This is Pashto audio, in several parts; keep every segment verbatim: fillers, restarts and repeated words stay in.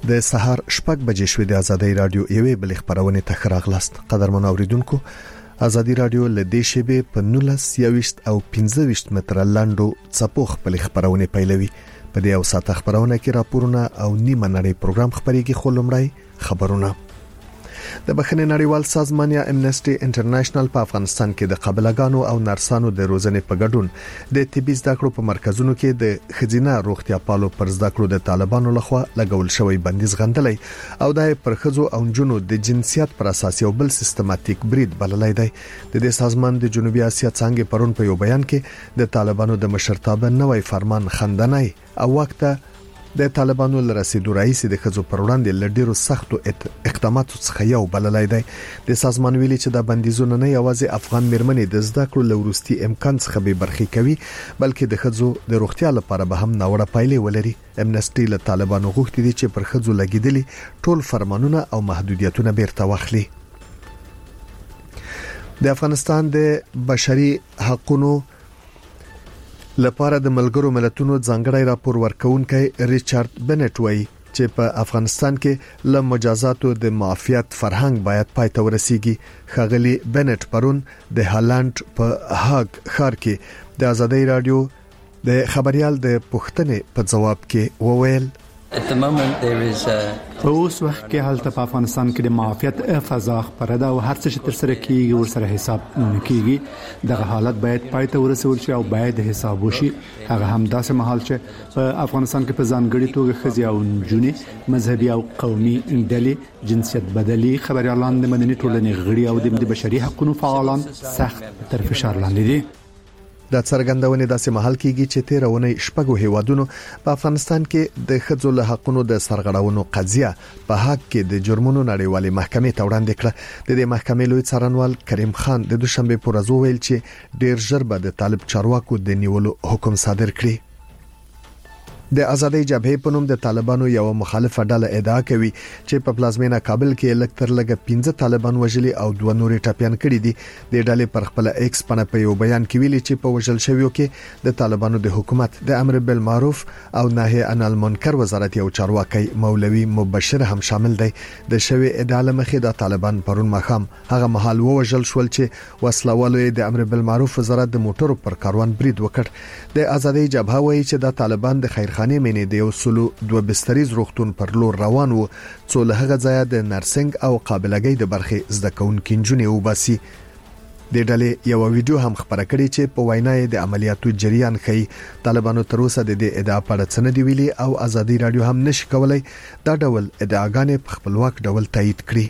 د سهار شپږ بجې شوې د ازادي رادیو یوې بل خبرونه ته راغلاست. قدرمن اوریدونکو، ازادي رادیو له دې شیبه په نولس یويشت او پنځه ویشت متر لاندو څپو خپل خبرونه پیلوي. په دې او ساته خبرونه کې راپورونه او نیمه نړۍ پروګرام خبريږي. خو لمړی خبرونه. د بخښنې نړیوال سازمان یا امنسټي انټرنیشنل په افغانستان کې د قابلګانو او نرسانو د روزنې په ګډون د طبي زده کړو په مرکزونو کې د خزینه روغتیا پالو پر زده کړو د طالبانو لخوا لګول شوی بندیز غندلای او د پرخزو او جنونو د جنسیت پر اساس یو بل سیستماتیک برید بللای دی. د دې سازمان د جنوبي اسیا څنګه پرون په یو بیان کې د طالبانو د مشرتابه نوې فرمان خندنای او وخت د طالبانو لرسیدو رئیس د خزو پر وړاندې لډیرو سختو اقداماتو څخه یو بللای دی. د سازمان ویلي چې د بندیزونو نه یوازې افغان مرمنې د زده کړو لورستي امکان څخه به برخي کوي، بلکې د خزو د روغتیا لپاره به هم ناوړه پایلې ولري. امنسټي له طالبانو غوښتي دي چې پر خزو لګیدلي ټول فرمانونه او محدودیتونه بیرته واخلي. د افغانستان د بشري حقوقو لپاره د ملګرو ملتونو ځانګړی راپور ورکونکي ریچارډ بنټ وایي چې په افغانستان کې له مجازاتو د معافیت فرهنګ باید پای ته ورسیږي. خغلی بنټ پرون د هالند په هاګ ښار کې د ازادي رادیو د خبريال د پوښتنې په جواب کې وویل At the moment there is a په اوس وخت کې حالت په افغانستان کې د معافیت فضا خبره ده او هر څه چې تر سره کیږي ورسره حساب نه کیږي. دغه حالت باید پای ته ورسول شي او باید حساب وشي. هغه هم داسې مهال چې په افغانستان کې په ځانګړي توګه خزي او جنونی مذهبي او قومي ډلې جنسیت بدلي خبريالان د مدني ټولنې غړي او د بشري حقوقو فعالان سخت تر فشار لاندې دي. د څرګندونې داسې محل کېږي چې تیرونه شپږو هیوادونو په افغانستان کې د خځو له حقوقو د سرغړونو قضیه په حق کې د جرمونو نړیوالې محکمې ته وړاندې کړه. د دې محکمې لوی څارنوال کریم خان د دوشنبه پر ورځ ویل چې ډیر ژر به د طالب چارواکو د نیولو حکم صادر کړي. د آزادۍ جبهې په نوم د طالبانو یو مخالفه ډله ادعا کوي چې په پلازمینه کابل کې لکتر لګ پنځه طالبان وژلي او دوه نورې ټاپیان کړي دي. د ډلې پر خپل ایکس پنه په یو بیان کې ویلي چې په وژل شویو کې د طالبانو د حکومت د امر بالمعروف او نهي عن المنکر وزارت یو چارواکي مولوي مبشر هم شامل دی. د شوی ادعا لمخې د طالبان پرون مخام هغه محل وژل شول چې وسلوالو د امر بالمعروف وزارت د موټرو پر کاروان برید وکړ. د آزادۍ جبهه وایي چې د طالبان د خیرخانه مینې د یو سلو دوه بستریز روغتون پر لور روان وو څو له هغه ځای د نرسنګ او قابلګۍ د برخې زده کوونکو انجونې وباسي. د ډلې یو ویډیو هم خبره کړې چې په وینا د عملیاتو جریان ښيي. طالبانو تر اوسه د دې ادعا په اړه څه نه دی ویلي او ازادي رادیو هم نشي کولای دا ډول ادعاګانې په خپلواک ډول تایید کړي.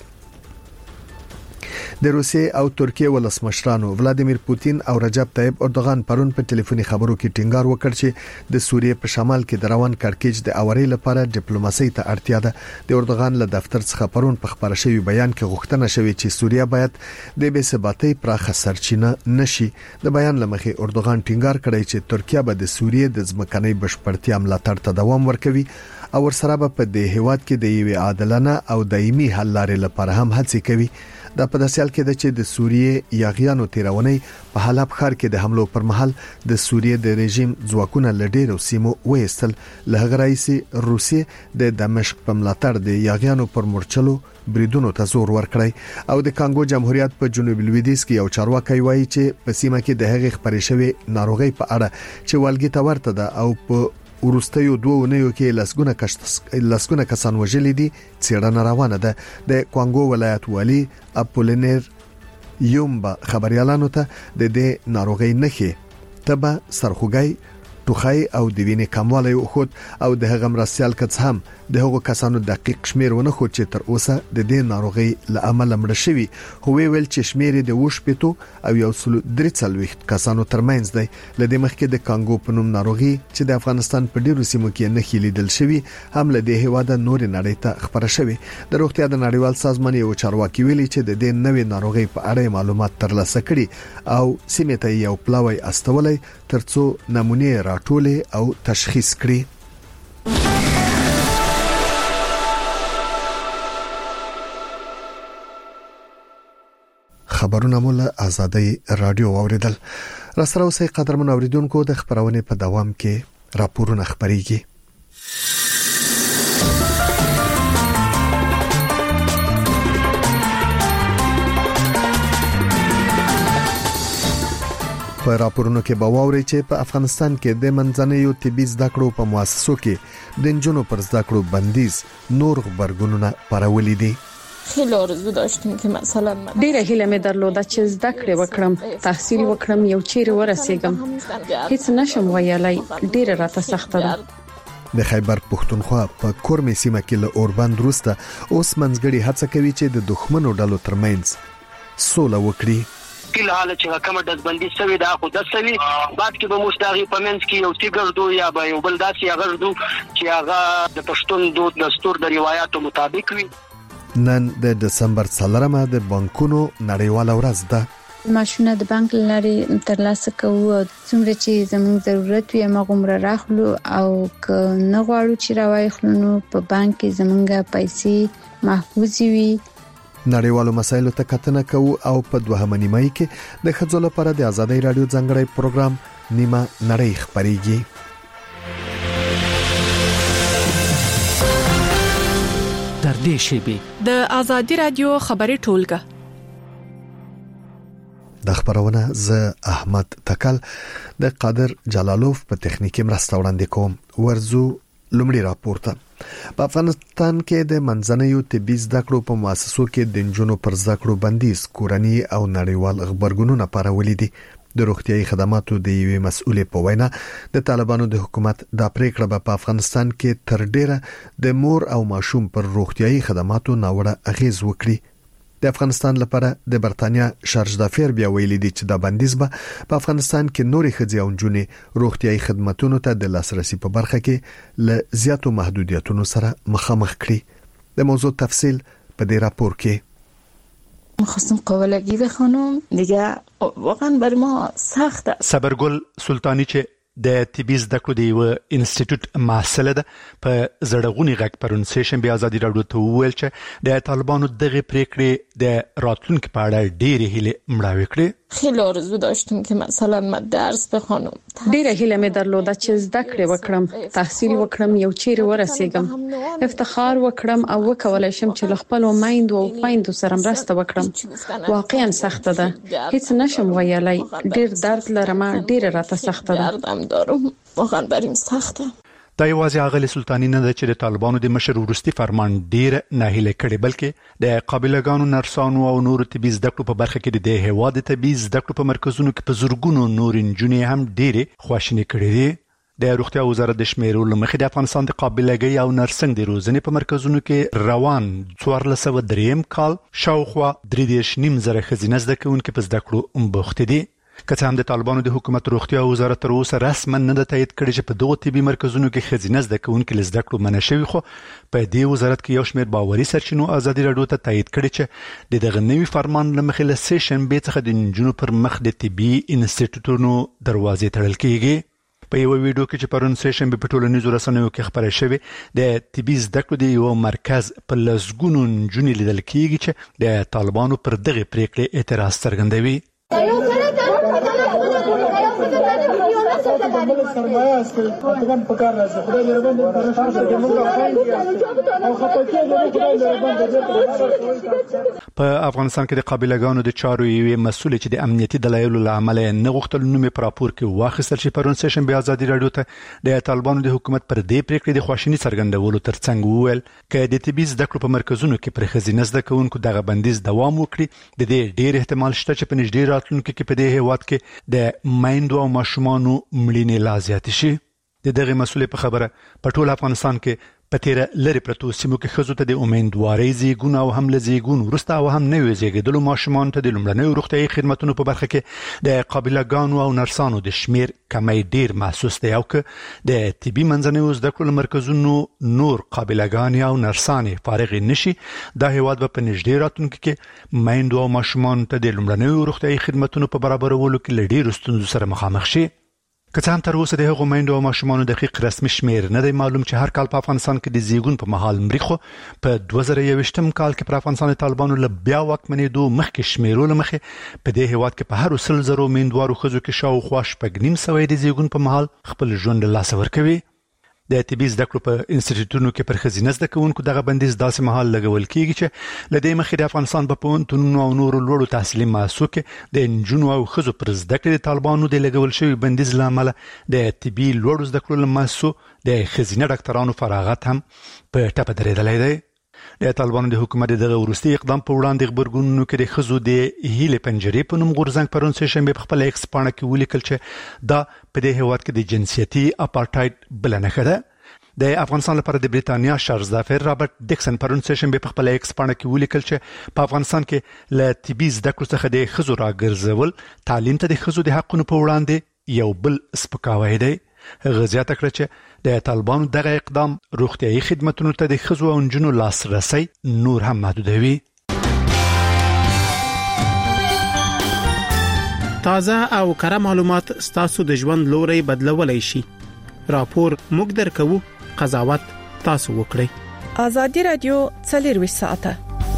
د روسیې او ترکیې ولسمشرانو ولادیمیر پوتین او رجب طیب اردوغان پرون په ټلیفوني خبرو کې ټینګار وکړ چې د سوریې په شمال کې د روان کړکېچ د اوري لپاره ډیپلوماسي ته اړتیا ده. د اردوغان له دفتر څخه پرون په خبره شوی بیان کې غوښتنه شوې چې سوریه باید د بې ثباتۍ پراخه سرچینه نشي. د بیان لمخې اردوغان ټینګار کړی چې ترکیه به د سوریې د ځمکنۍ بشپړتیا ملاتړ ته دوام ورکوي او ورسره به په دې هیواد کې د یوې عادلانه او دایمي حل لارې لپاره هم هڅې کوي. دا په داسې حال کې ده چې د سوریې یاغیانو تیرونی په حلب ښار کې د حملو پر مهال د سوریې د رژیم ځواکونه لډیرو سیمو وېستل. له هغه رئیس روسیې د دمشق په ملاتړ د یاغیانو پر مورچلو بریدونو ته زور ورکړی او د کانګو جمهوریت په جنوب لویدیځ کې یو چارواکي وایي چې په سیمه کې د هغې خبرې شوی ناروغي په اړه چې والګي ته ورته ده او په ورستیو دوه ونیو کې لسګونه کس لسګونه کسان وژلي دي. څېړنه روانه ده. د کوانګو ولایت والی اپولینر یومبا خبريالانو ته د دې ناروغي نښې تبه سرخوږی ټوخی او د وینې کموالی خود او د هغه مرستيال کڅ هم د هغو کسانو دقیق شمیر ونه خو چې تر اوسه د دې ناروغي له امله مړ شوي. خو ویل چې شمیر د وښ پېتو او یو سل درې څلوېښت کسانو ترمنځ دی. لدې مخکې د کانګو په نوم ناروغي چې د افغانستان په ډیرو سیمو کې نه خلیدل شوی هم له دې هواده نور نړۍ ته خبره شوی. د روغتیا د نړیوال سازمان یو چارواکي ویلي چې د دې نوې ناروغي په اړه معلومات ترلاسه کړي او سیمه ته یو پلاوی استولای ترڅو نمونه راټولې او تشخیص کړي. خبرونه مول آزادۍ رادیو اوریدل. راسره اوسئ قدرمن اوریدونکو، د خبرونه په دوام کې راپورونه خبريږي. په راپورونو کې به واوري چې په افغانستان کې د منځنیو طبي زده کړو په مؤسسو کې د نجونو پر زده کړو بندیز نور غبرګونونه پرولې دي. خیلی آرزو داشتیم که مثلا ډیره هیله مې درلوده چې زده کړې وکړم، تحصیل وکړم، یو چیرې ورسېږم. هیڅ نشم ویلای، ډیره راته سخته ده. د خیبر پښتونخوا په کورمې سیمه کې له اوربند وروسته اوس منځګړي هڅه کوي چې د دښمنو ډلو ترمنځ سوله وکړي. کله حاله چې کومه دزبندي سوي دا خو د سوي بعد کې به مستغي پمنس کې یو تیګردو یا به یو بل داسې غردو چې هغه د پښتون دود دستور د روایتو مطابق وي. نن د دسمبر څلورمه د بانکونو نړیواله ورځ ده. ماشونه د بانک لاري ترلاسه کوو، څومره چې زموږ ضرورت وي هغه راخلو، او که نه غواړو چې راوایخلو نو په بانک کې زموږ پیسې محفوظ وي. نړیوالو مسایلو ته کتنه کوو او په دوهمه نیمه کې د ښځو لپاره د آزادۍ رادیو ځانګړی پروګرام نیمه نړۍ خبريږي. در دې شیبه د آزادۍ رادیو خبري ټولګه د خبرونه ز احمد تکل د قادر جلالوف په تخنیکی مرسته وړاندې کوم. ورزو لومړی راپورته. په افغانستان کې د منځنیو طبي زده کړو په مؤسسو کې د نجونو پر زده کړو بندیز کورنی او نړیوال خبرګونونه پرولې دي. د روغتيایي خدماتو د یوې مسؤلې په وینا د طالبانو د حکومت د پریکړه په افغانستان کې تر ډیره د مور او ماشوم پر روغتيایي خدماتو ناوړه اغیز وکړي. د افغانستان لپاره د برتانیا شارج دافیر بیا ویلي دي چې دا بندیز به په افغانستان کې نورې ښځې او نجونې روغتيایي خدماتو ته د لاسرسي په برخه کې له زیاتو محدودیتونو سره مخامخ کړي. د موضوع تفصیل په دې راپور کې. می‌خواستم قابلگی بخونم دیگه واقعا برای ما سخته. صبرګل سلطانی چې د طبي زده کړو د یو انسټیټیوټ محصله ده په زړغونی غږ پرون سیشن بیا آزادي راډیو ته وویل چې د طالبانو دغه پریکړې د راتلونکو په اړه ډېرې هیلې مړاوې کړې. خیلی آرزو داشتیم که مثلا من درس بخونم، ډیره هیله مې درلوده چې زده کړې وکړم، تحصیل وکړم، یو چیرې ورسېږم، افتخار وکړم او وکولای شم چې له خپل میندو او خویندو سره مرسته وکړم. واقعا سخته ده، هیڅ نشم ویلای، ډیر درد لرم، ډیر راته سخته ده. دارم واقعا بریم سخته. دا یوازې اغلی سلطانی نه ده چې د طالبانو د مشر ورستي فرمان ډیر ناهیله کړي، بلکې د قابلګانو نرسانو او نور طبي زده کړو په برخه کې د هیواد د طبي زده کړو په مرکزونو کې په زورګونو نور نجونې هم ډیره خواشینی کړي دي. د روغتیا وزارت د شمیرو لمخې د افغانستان د قابلګۍ او نرسنګ د روزنې په مرکزونو کې روان څوارلس سوه دریم کال شاوخوا درې دېرش نیم زره ښځینه زده کوونکي په زده کړو بوخت دي. که څه هم د طالبانو د حکومت روغتیا وزارت تر اوسه رسما نه د تایید کړي چې په دغه طبي مرکزونو کې ښځینه زده کوونکي له زده کړو منع شوي، خو په دې وزارت کې یو شمېر باوري سرچینو آزادي راډیو ته تایید کړي چې د دغه نوي فرمان له مخې له سه شنبې څخه د نجونو پر مخ د طبي انسټیټیوټونو دروازې تړل کېږي. په یو ویډیو کې چې پرون سه شنبې په ټولنیزو رسنیو کې خبره شوې د طبي زده کړو د یو مرکز په لسګونو نجونې لیدل کېږي چې د طالبانو پر دغه پریکړې اعتراض څرګندوي. په افغانستان کې د قابلګانو د چارو یوې مسؤل چې د امنیتي دلایلو له امله نه غوښتل نوم په راپور کې واخیستل شي، پرون سیشن بیا آزادي راډیو ته د طالبانو د حکومت پر دې پریکړې د خواشینی څرګندولو ترڅنګ وویل چې د طبي زده کړو په مرکزونو کې پر ښځینه زده کوونکو دغه بندیز دوام وکړي، د دې ډېر احتمال شته چې په نږدې راتلونکي کې په دې هیواد کې د میندو او ماشومانو مړینې لا زیاتې شي. د دغه مسؤلې په خبره په ټول افغانستان کې په تیره لري پرتو سیمو کې ښځو ته د امیندوارۍ زیږون او هم له زیږون وروسته او هم نوي زیږیدلو ماشومانو ته د لومړنیو روغتیایي خدماتو په برخه کې د قابلګانو او نرسانو د شمیر کمی ډیر محسوس دی، او که د طبي منځنیو زده کړو مرکزونو نور قابلګانې او نرسانې فارغې نشي، دا هیواد به په نږدې راتلونکي کې میندو او ماشومانو ته د لومړنیو روغتیایي خدماتو په برابرولو کې له ډیرو ستونزو سره مخامخ شي. که څه هم تر اوسه د هغو میندو او ماشومانو دقیق رسمي شمیر نه دی معلوم چې هر کال په افغانستان کې د زیږون په مهال مري، خو په دوه زره یوویشتم کال کې پر افغانستان طالبانو له بیا واکمنېدو مخکې شمیرو له مخې په دې هیواد کې په هرو سل زرو میندوارو ښځو کې شاوخوا شپږ نیم سوه د زیږون په مهال خپل ژوند له لاسه ورکوي. د طبي زده کړو په انسټیټیوټونو کې پر خزینه زده کوونکو دغه بندیز داسې مهال لګول کیږي چې لدې مخې د افغانستان په پوهنتونونو او نورو لوړو تحصیلي مؤسسو کې د انجونو او ښځو پر زده کړې د طالبانو د لګول شوی بندیز له امله د طبي لوړو زده کړو له مؤسسو د خزینه ډاکټرانو فراغت هم په ټپه درېدلی دی. د طالبانو د حکومت دغه وروستي اقدام په وړاندې خبرګونونو کې د ښځو د هیلې پنجرې په نوم غورځنګ پرون سه شنبه په خپل ایکس پاڼه کې ولیکل چې دا په دې هیواد کې د جنسیتي اپارټایډ بل نه خده. د افغانستان لپاره د بریتانیا شارزافر رابرټ ډیکسن پرون سه شنبه په خپل ایکس پاڼه کې ولیکل چې په افغانستان کې له طبي زده کړو څخه د ښځو راګرځول تعلیم ته د ښځو د حقونو په وړاندې یو بل سپکاوی دی. غزيات کړ چې د طالبانو دغه اقدام روغتيایي خدماتو ته د ښځو او نجونو لاسرسي نور هم محدودوي. تازه او کره معلومات ستاسو د ژوند لوري بدلولای شي. راپور موږ درکو، قضاوت تاسو وکړئ. ازادي رادیو څلور ساعته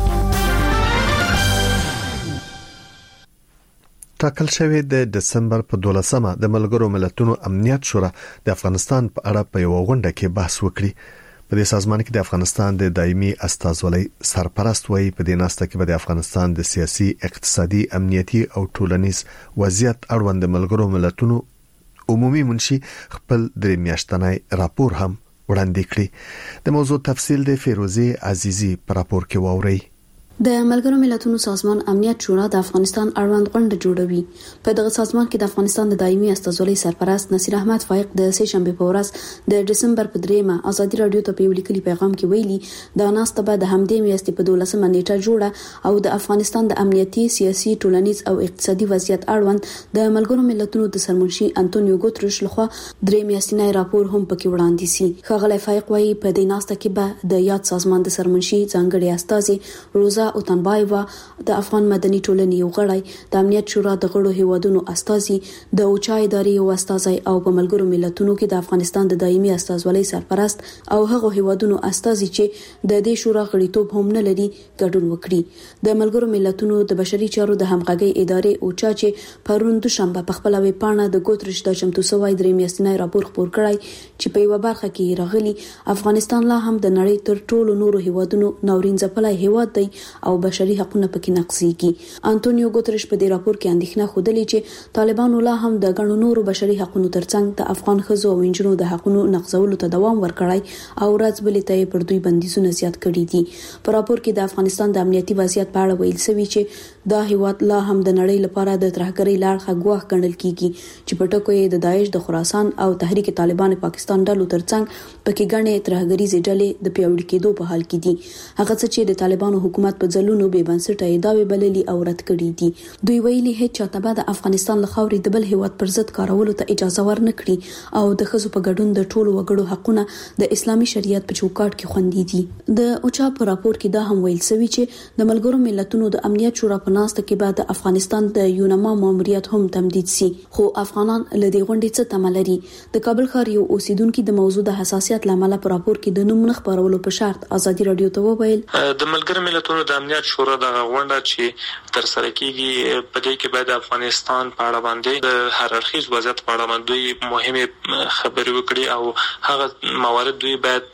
ټاکل شوی د دسمبر په دولسمه د ملګرو ملتونو امنیت شورا د افغانستان په اړه په یو غونډه کې بحث وکړي. په دې سازمان کې د افغانستان د دایمي استازولۍ سرپرست وایي په دې ناسته کې به د افغانستان د سیاسي، اقتصادي، امنیتي او ټولنیز وضعیت اړوند د ملګرو ملتونو عمومي منشي خپل درې میاشتنی راپور هم وړاندې کړي. د موضوع تفصیل د فیروزي عزیزی په راپور کې واوري. د ملګرو ملتونو سازمان امنیت شورا د افغانستان اړوند غونډه جوړوي. په دغه سازمان کې د افغانستان د دایمي استازولۍ سرپرست نصیر احمد فائق د سه شنبه په ورځ د دسمبر په دریمه ازادي رادیو ته په یو لیکلي پیغام کې ویلي دا ناسته به د همدې میاشتې په دولسمه نیټه جوړه او د افغانستان د امنیتي، سیاسي، ټولنیز او اقتصادي وضعیت اړوند د ملګرو ملتونو د سرمنشي انټونیو ګوتریش لخوا درې میاشتنی راپور هم پکې وړاندې شي. ښاغلی فائق وایي په دې ناسته کې به د یاد سازمان د سرمنشي ځانګړي استازي روزا اوتنبایوا، د افغان مدني ټولنې یو غړی، د امنیت شورا د غړو هیوادونو استازي، د اوچا ادارې یو استازي او په ملګرو ملتونو کې د افغانستان د دایمي استازولۍ سرپرست او هغه هیوادونو استازي چې د دې شورا غړیتوب هم نه لري ګډون وکړي. د ملګرو ملتونو د بشري چارو د همغږي ادارې اوچا چې پرون دوشنبه په خپل ویب پاڼه د ګوتریش د چمتو سوای درې میاشتنی راپور خپور کړی چې په یو برخه کې راغلي افغانستان لا هم د نړۍ تر ټولو نورو هیوادونو ناورین ځپلای هیواد دی او بشري حقوقونه پکې نقضيږي. انټونیو ګوتریش په دې راپور کې اندېښنه خوده چې طالبانو لا هم د غنو نورو بشري حقوقو ترڅنګ د افغان ښځو او انجونو د حقوقو نقضولو ته دوام ورکړای او ورځ بلې ته پر دوی بندیزونه زیات کړي دي. په راپور کې د افغانستان د امنیتي وضعیت په اړه ویل شوی چې دا هیواد لا هم د نړۍ لپاره د ترهګرۍ لارښه ګواښ ګڼل کیږي چې په ټکو یې د داعش د خراسان او تحریک طالبان پاکستان ډلو ترڅنګ پکې ګڼې ترهګریزې ډلې د پیاوړي کېدو په حال کې دي. هغه څه چې د طالبانو حکومت په ځلونو به بنسټه ادعاوې بللي او رد کړي دي. دوی ویلي هیڅ چاته به د افغانستان له خاورې د بل هیواد پر ضد کارولو ته اجازه ورنکړي او د ښځو په ګډون د ټولو وګړو حقونه د اسلامي شریعت په چوکاټ کې خوندي دي. د اوچا په راپور کې دا هم ویل شوی چې د ملګرو ملتونو د امنیت شورا په ناسته کې بعد افغانستان د یونما ماموریت هم تمدید شي. خو افغانان لدې غونډې څه تمه لري؟ د کابل ښار یو اوسیدونکو د موضوع د حساسیت لامل په راپور کې د نوم نه خبرولو په شرط ازادي رادیو ته وویل د ملګرو ملتونو د امنیت شورا د غونډه چې تر سره کیږي په دې کې باید افغانستان په اړه باندې د هر اړخیز وضعیت په اړه باندې مهمه خبرې وکړي او هغه موارد دوی باید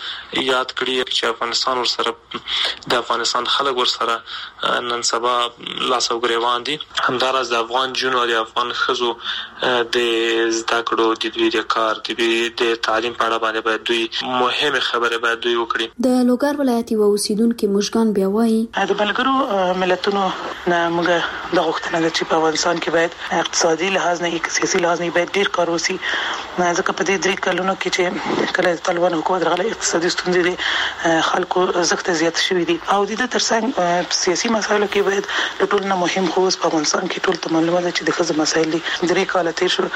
یاد کړي چې افغانستان ورسره د افغانستان خلک ورسره نن سبا لاس او ګریوان دي. همدارس د افغان جنو او د افغان ښځو د زده کړو د دوی د کار د دوی د تعلیم په اړه باندې باید دوی مهمه خبره باید دوی وکړي. د لوګر ولایتي و اوسیدونکو مشګان بیا وایي د ملګرو ملتونو نه موږ د غوښتنه ده چې په افغانستان کې باید اقتصادي لحاظ نه سیاسي لحاظ نه باید ډیر کار وشي. ځکه په دې درې کلونو کې چې کله طالبان حکومت راغلی اقتصادي ستونزې خلکو زغت زیات شوې دي او د دې ترڅنګ سیاسي مسایلو کې باید د ټول نه مهم خو په افغانستان کې ټول ته معلومه ده چې د خزه مسایل دي. درې کال تیر شو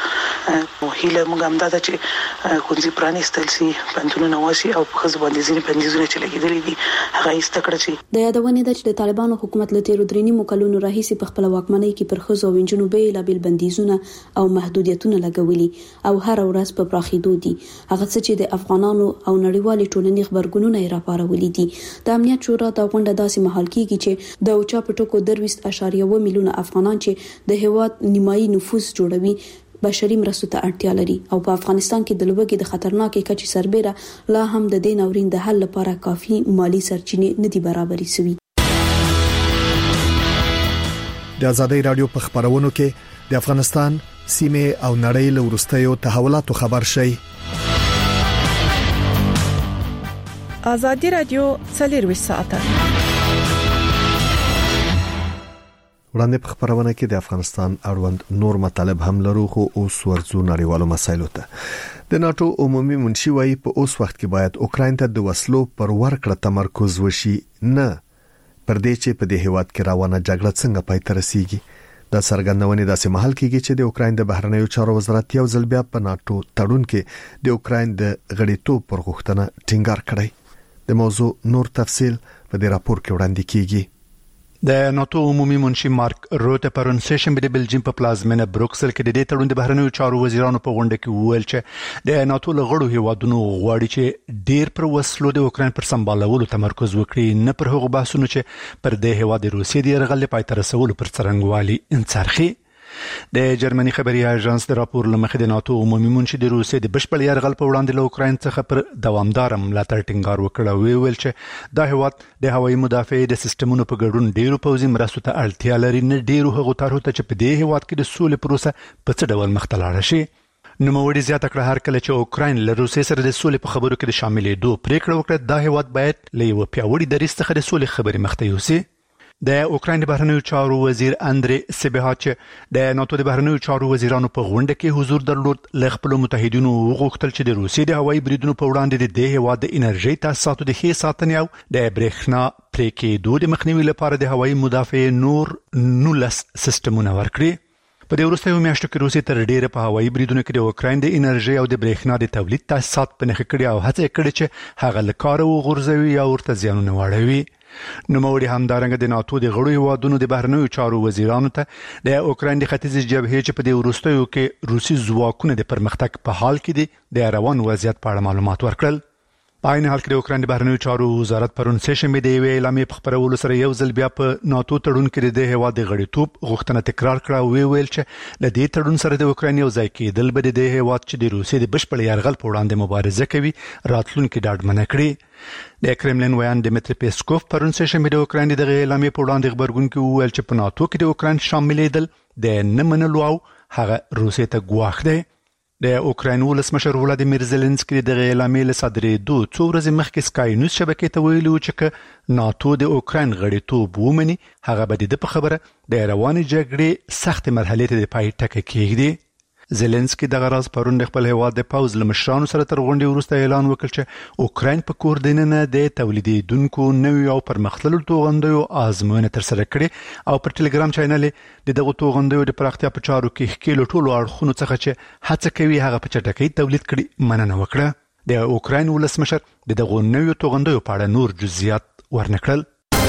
هیله موږ هم دا چې خونځي پرانیستل سي پنځونه واشي او په خزه باندې ځینې بندیزونه چې لګیدلې دي هغه ایستکړه شي. د یادونه ده چې د طالبانو حکومت له تیرو درې نیمو کلونو راهیسې په خپل واکمنۍ کې پر ښځو او نجونو بیلابیل بندیزونه او محدودیتونه لګولي او هر ورځ په پراخېدو دي. هغه څه چې د افغانانو او نړیوالې ټولنې خبرګونونه یې راپارولي دي. د امنیت شورا د غونډه داسې مهال کېږي چې د اوچا په ټکو درويست اشاریه و میلیونه افغانان چې د هیواد نیمایي نفوس جوړوي بشري مرستو ته اړتیا لري او په افغانستان کې د لوګي د خطرناکې کچې سربېره لا هم د دې ناورین د حل لپاره کافي مالی سرچینې ندي برابرې شوي. د ازادي رادیو په خبرونو کې د افغانستان سیمه او نړۍ له ورستیو تحولاتو خبر شي. ازادي رادیو څلور ساعته وړاندې په خبرونه کې د افغانستان اړوند نور مطالب هم لرو خو اوس ورځو نړیوالو مسایلو ته. د ناتو عمومي منشي وايي په اوس وخت کې باید اوکراین ته د وسلو پر ورکړه تمرکز وشي نه پر دې چې په دې هیواد کې روانه جګړه څنګه پای ته رسیږي. د سرګندونې داسې محل کېږي چې د اوکراین د بهرنیو چارو وزارت یو ځل بیا په ناتو تړون کې د اوکراین د غړیتوب پر غوښتنه ټینګار کړی. د موضوع نور تفصیل په دې راپور کې وړاندې کیږي. د ناتو عمومي منشي مارک روته پرون سیشن د بلجیم په پلازمینه بروکسل کې د دې تړون د بهرنیو چارو وزیرانو په غونډه کې وویل چې د ناتو لغړو هیوادونو غواړي چې ډیر پر وسلو د اوکراین پر سمبالولو تمرکز وکړي نه پر هغو بحثونو چې پر دې هیواد د روسیې د یرغل پای ته رسولو پر څرنګوالي انڅرخي. د جرمني خبري اژانس د راپور لمخې د ناتو عمومي منشي د روسیې د بشپړ یرغل په وړاندې له اوکراین څخه پر دوامدار ملاتړ ټینګار وکړ او ویل چې دا هیواد د هوایي مدافعې د سیستمونو په ګډون ډیرو پوځي مرستو ته اړتیا لري نه ډیرو هغو طرحو ته چې په دې هیواد کې د سولې پروسه په څه ډول مخ ته لاړه شي. نوموړي زیاته کړه هر کله چې اوکراین له روسیې سره د سولې په خبرو کې د شاملېدو پریکړه وکړه دا هیواد باید له یو پیاوړي دریځ څخه د سولې خبرې مخ ته یوسي. د اوکراین د بهرنیو چارو وزیر اندري سبهاچ د ناتو د بهرنیو چارو وزیرانو په غونډه کې حضور درلود ل خپل متحدینو وغوښتل چې د روسیې د هوایي بریدونو په وړاندې د دې هیواد د انرژي تاسیساتو د ښې ساتنې او د برېښنا پرې کېدو د مخنیوي لپاره د هوایي مدافعې نور نولس سیستمونه ورکړي. په دې وروستیو میاشتو کې روسیې تر ډیره په هوایي بریدونو کې د اوکراین د انرژي او د برېښنا د تولید تاسیسات په نښه کړي او هڅه کړې چې هغه له کاره وغورځوي یا ورته زیانونه واړوي. نوموړي همدارنګه د ناتو د غړو هیوادونو د بهرنیو چارو وزیرانو ته د اوکراین د ختیځ جبهې چې په دې وروستیو کې روسي ځواکونه د پرمختګ په حال کې دي د روان وضعیت په اړه معلومات ورکړل. په عین حال کې د اوکراین د بهرنیو چارو وزارت پرون سیشن د یوې اعلامیې په خپرولو سره یو ځل بیا په ناتو تړون کې د هیواد د غړیتوب غوښتنه تکرار کړه او ویل چې د دې تړون سره د اوکراین یو ځای کېدل به د هیواد چې د روسیې د بشپړ یرغل په وړاندې مبارزه کوي راتلونکي ډاډمنه کړي. د کرملین ویان دمیتری پیسکوف پرون سیشن د اوکراین د اعلامیې په وړاندې خبرګون کې وویل چې په ناتو کې د اوکراین شاملېدل د نه منلو او هغه روسیې ته ګواښ دی. د اوکراین ولسمشر ولادیمیر زيلنسکي د اعلامیې له صدرېدو څو ورځې مخکې سکای نیوز شبکې ته ویلي و چې ناتو د اوکراین غړیتوب ومني هغه به د په خبره د روانې جګړې سخت مرحلې ته د پای ټکی کېږدي. زيلنسکي د غراز پرون د خپل هیواد د پوز لمشرانو سره تر غونډې وروسته اعلان وکړ چې اوکراین په کور دننه د تولیدونکو نوې او پرمختللو توغندیو آزموینه تر سره کړې او پر ټلګرام چینل د دغه توغندیو د پراختیا په چارو کې ښکېلو ټولو اړخونو څخه چې هڅه کوي هغه په چټکۍ تولید کړي مننه وکړه. د اوکراین ولسمشر د دغه نوې توغندیو په اړه نور جزئیات ورنکړل.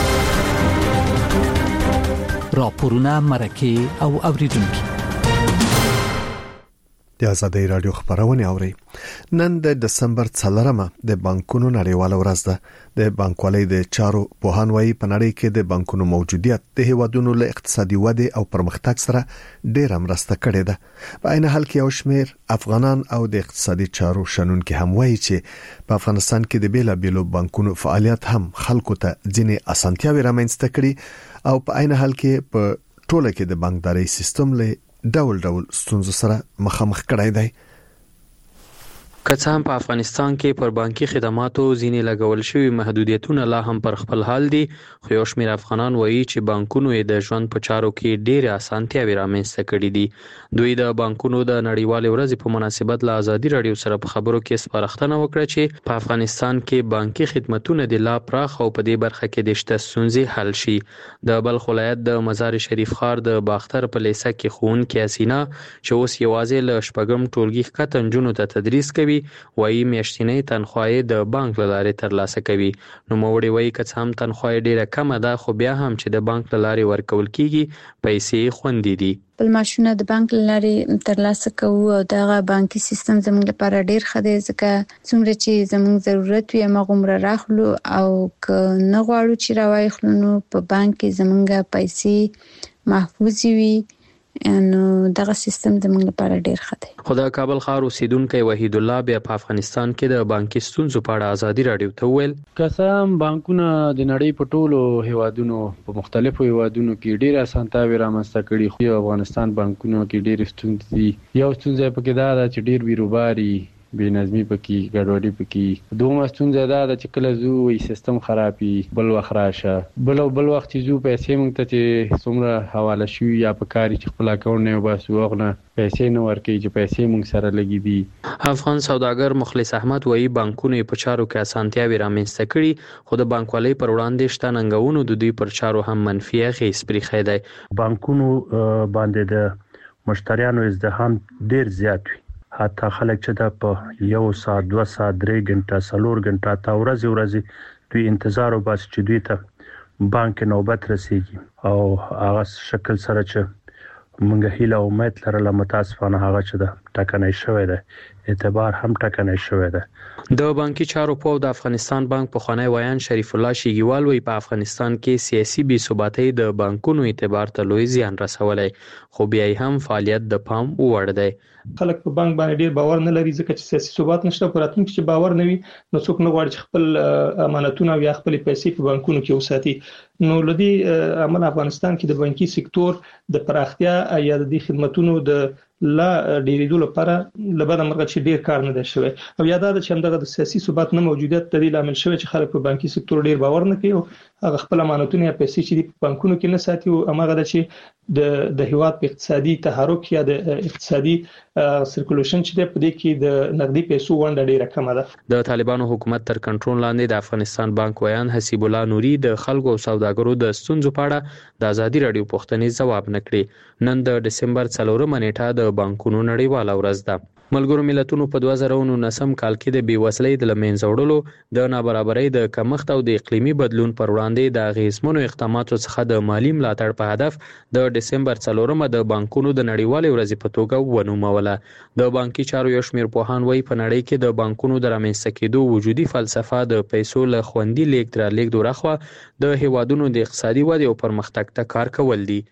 راپورونه مرکه او اوریدونکو د ازادي رادیو خبرونه اوري. نن د دسمبر څلورمه د بانکونو نړیواله ورځ ده. د بانکوالۍ د چارو په هنوي په نړۍ کې د بانکونو موجودیت د هیوادونو له اقتصادي وده او پرمختګ سره ډېر مرسته کړې ده. په عین حال کې یو شمېر افغانان او د اقتصادي چارو شنونکو هم وایي چې په افغانستان کې د بیلا بیلو بانکونو فعالیت هم خلکو ته ځینې اسانتیاوې رامنځته کړي او په عین حال کې په ټوله کې د بانکداري سیستم له ډول ډول ستونزو سره مخامخ کړای دی. که څه هم په افغانستان کې پر بانکي خدماتو ځینې لګول شوي محدودیتونه لا هم پر خپل حال دي، خو یو شمېر افغانان وایي چې بانکونو یې د ژوند په چارو کې ډېرې اسانتیاوې رامنځته کړي دي. دوی د بانکونو د نړیوالې ورځې په مناسبت له ازادي راډیو سره په خبرو کې سپارښتنه وکړه چې په افغانستان کې بانکي خدماتونه د لا پراخ او په دې برخه کې د شته ستونزې حل شي. د بلخ ولایت د مزار شریف ښار د باختر په لیسه کې ښوونکې حسینه چې اوس یوازې له شپږم ټولګي ښکته نجونو ته تدریس کوي وایي میاشتنۍ تنخواه د بانک له لارې ترلاسه کوي. نوموړي وایي که څه هم تنخواه ډیره کمه ده خو بیا هم چې د بانک له لارې ورکول کیږي پیسې خوندي دي. بل معاشونه د بانک له لارې ترلاسه کوو او دغه بانکي سیستم زموږ لپاره ډیر ښه دی ځکه څومره چې زموږ ضرورت وي هغومره راخلو او که نه غواړو چې راوایخلو نو په بانک کې زموږ پیسې محفوظ وي نو دغه سیستم زموږ لپاره ډیر ښه دی. خدای کابل ښار اوسیدونکو وحید الله بیا په افغانستان کې د بانکي ستونزو په اړه ازادي رادیو ته ویل قسم بانکونه د نړۍ په ټولو هیوادونو په مختلفو هیوادونو کې ډیر اسانتیاوي رامنځته کړي خو افغانستان بانکونو کې ډیر ستونزې یو ستونزه پکې دا ده چې ډیر بیروباري بې نظمي پکې ګډوډي پکې دومره ستونزه دا ده چې کله زو وي سیستم خرابي بل وخت راشه بل بل وخت زو پیسې مونږ ته چې څومره حواله شي یا په کاري چې خپل اکاونټ نه وباسو وغنه پیسې نه ورکړي چې پیسې مونږ سره لګي دي. افغان سوداګر مخلص احمد وایي بانکونه په چارو کې اسانتیاوي رامنځته کړي خو د بانکوالۍ پر وړاندې شته ننګونو د دوی پر چارو هم منفي اغېز پرېښی دی. بانکونو باندې د مشتریانو ازدحام ډیر زیات وي حتی خلک چې دا په یو ساعت دوه ساعت درې غنټه څلور غنټه تا ورځ ورځ دوی انتظار وباسي چې دوی ته بانک نوبت رسیږي او هغه شکل سره چې موږ هیله او امید لرله متاسفانه هغه چې دا ټکنۍ شوې ده اعتبار هم ټکنۍ شوې ده. د بانکي چارو په د افغانستان بانک په خانه ویان شریف الله شیګیوال وی په افغانستان کې سیاسي بې ثباتۍ د بانکونو اعتبار ته لوی زیان رسولای خو بیا هم فعالیت د پام وړ دی. خلک په بانک باندې ډیر باور نه لري ځکه چې سیاسي ثبات نشته په راتلونکي چې باور نه وي نو څوک نه غواړي چې خپل امانتونه یا خپل پیسې په بانکونو کې وساتي. نو لدی عمل افغانستان کې د بانکي سکتور د پراختیا یا د خدماتونو د لا ډیریدو لپاره لبد امرغه چې ډیر کار نه دی شوی او یاد ده چې همدغه د سیاسي ثبات نه موجودیت د دې لامل شوی چې خلک په بانکي سکتور ډیر باور نه کوي او هغه خپل امانتونه یا پیسې چې په بانکونو کې نه ساتي او هغه د چې د د هیواد په اقتصادي تحرک یا د اقتصادي سرکولیشن چې په دې کې د نقدي پیسو ونډه ډیره کمه ده. د طالبانو حکومت تر کنټرول لاندې د افغانستان بانک ویان حسیب الله نوري د خلکو او سوداګرو د ستونزو په اړه د ازادي رادیو پوښتنې ځواب نکړي. نن د دسمبر څلورمه نیټه د بانکونو نړیواله ورځ ده. ملګرو ملتونو په دوه زره نولسم کال کې د بیوزلۍ د لمنځه وړلو د نابرابرۍ د کمښت او د اقلیمي بدلون پر وړاندې د اغیزمنو اقداماتو څخه د مالی ملاتړ په هدف د دسمبر څلورمه د بانکونو د نړیوالې ورځې په توګه ونوموله. د بانکي چارو یو شمېر پوهان وایي په نړۍ کې د بانکونو د رامنځته کېدو وجودي فلسفه د پیسو له خوندي لیږد رالېږد ورخوا د هیوادونو د اقتصادي ودې او پرمختګ ته کار کول دي.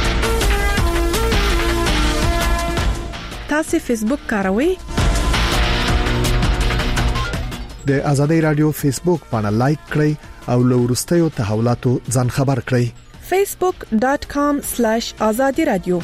تاسو فیسبوک کاروئ؟ د ازادي رادیو فیسبوک باندې لایک کړئ او له وروستیو تحولاتو ځان خبر کړئ. facebook dot com slash azadi radio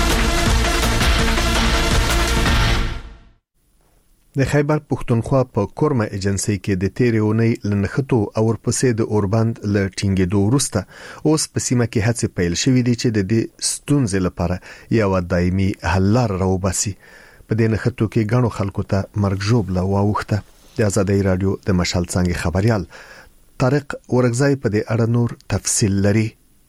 د خیبر پښتونخوا په کورمه ایجنسی کې د تیرې اونۍ لنخټو او ورپسې د اوربند ل ټینګېدو وروسته اوس په سیمه کې هڅې پیل شوې دي چې د دې ستونزې لپاره یو دایمي حل لار راوباسي. په دې نخټو کې غنو خلکو ته مرګ جوړه واوخته. د ازادي رادیو د مشال څنګه خبريال طارق ورغزای په دې اړه نور تفصیل لري.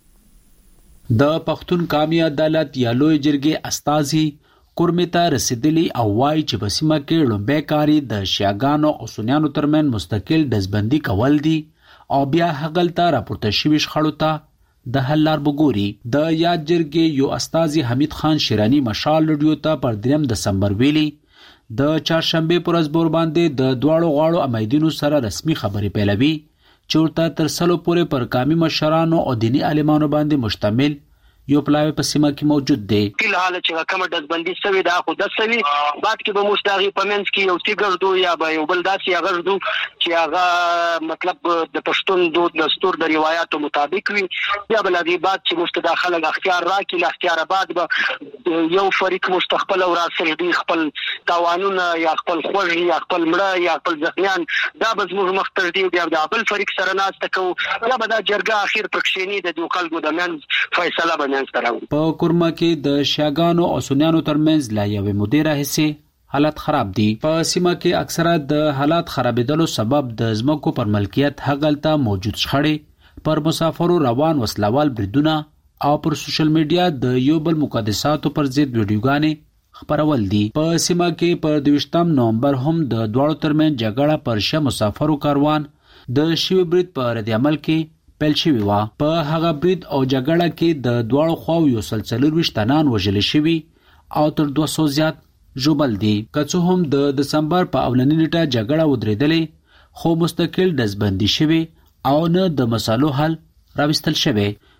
د پښتون قومي عدالت یا لوی جرګې استازي کورمتا رسیدلی او وای چې په سیمه کې لومبه کاری د شیاګانو او سنیانو ترمن مستقل دزبندي کول دي او بیا هغلته راپورته شوی شخړو ته د حل لار بګوري. د یاد جرګې یو استازي حمید خان شیرانی مشال رادیو ته پر دریم دسمبر ویلي د چهارشنبه پر ورځ بور باندې د دواړو غاړو امیدونو سره رسمي خبرې پیلوي چې ورته تر سلو پورې پر قومي مشرانو او دینی عالمانو باندې مشتمل یو پلاوی په سیمه کې موجود دی. کله حاله چې کومه دزبندي سوي دا خو د سوي بعد کې به مستغی پمنس کې یو تیګردو یا به یو بل داسې غردو چې هغه مطلب د پښتون دود دستور د روایتو مطابق وي یا بل دی بعد چې مستداخله اختیار راکې ل اختیار بعد به یو فریق مستقبل او راسل دی خپل قوانونه یا خپل خوږ یا خپل مړه یا خپل ځخیان دا به زموږ مختر دی بیا د خپل فریق سره ناست کو یا به دا جرګه اخیر پرکشینی د دوه خلکو د منځ فیصله به په کورما کې د شیاګانو او سنیانو ترمنځ لا یوې مدیره حصے حالت خراب دي. په سیمه کې اکثره د حالات خرابېدلو سبب د ځمکو پر ملکیت هغلته موجود شخړې پر مسافرو روان وسلوال بریدونه او پر سوشل میډیا د یو بل مقدساتو پر ضد ویډیوګانې خبرول دي. په سیمه کې په دویشتم نومبر هم د دواړو ترمنځ جګړه پر شه مسافرو کاروان د شیو برید په رد عمل کې پیل شوی و. په هغه برید او جګړه کې د دواړو خواو یو سلسله وشتنان وژل شوی او تر دوه سوه زیات ژوبل دي. که څه هم د دسمبر په اولنۍ نیټه جګړه ودرېدلې خو مستقل دزبندي شوی او نه د مسالو حل راوستل شوی.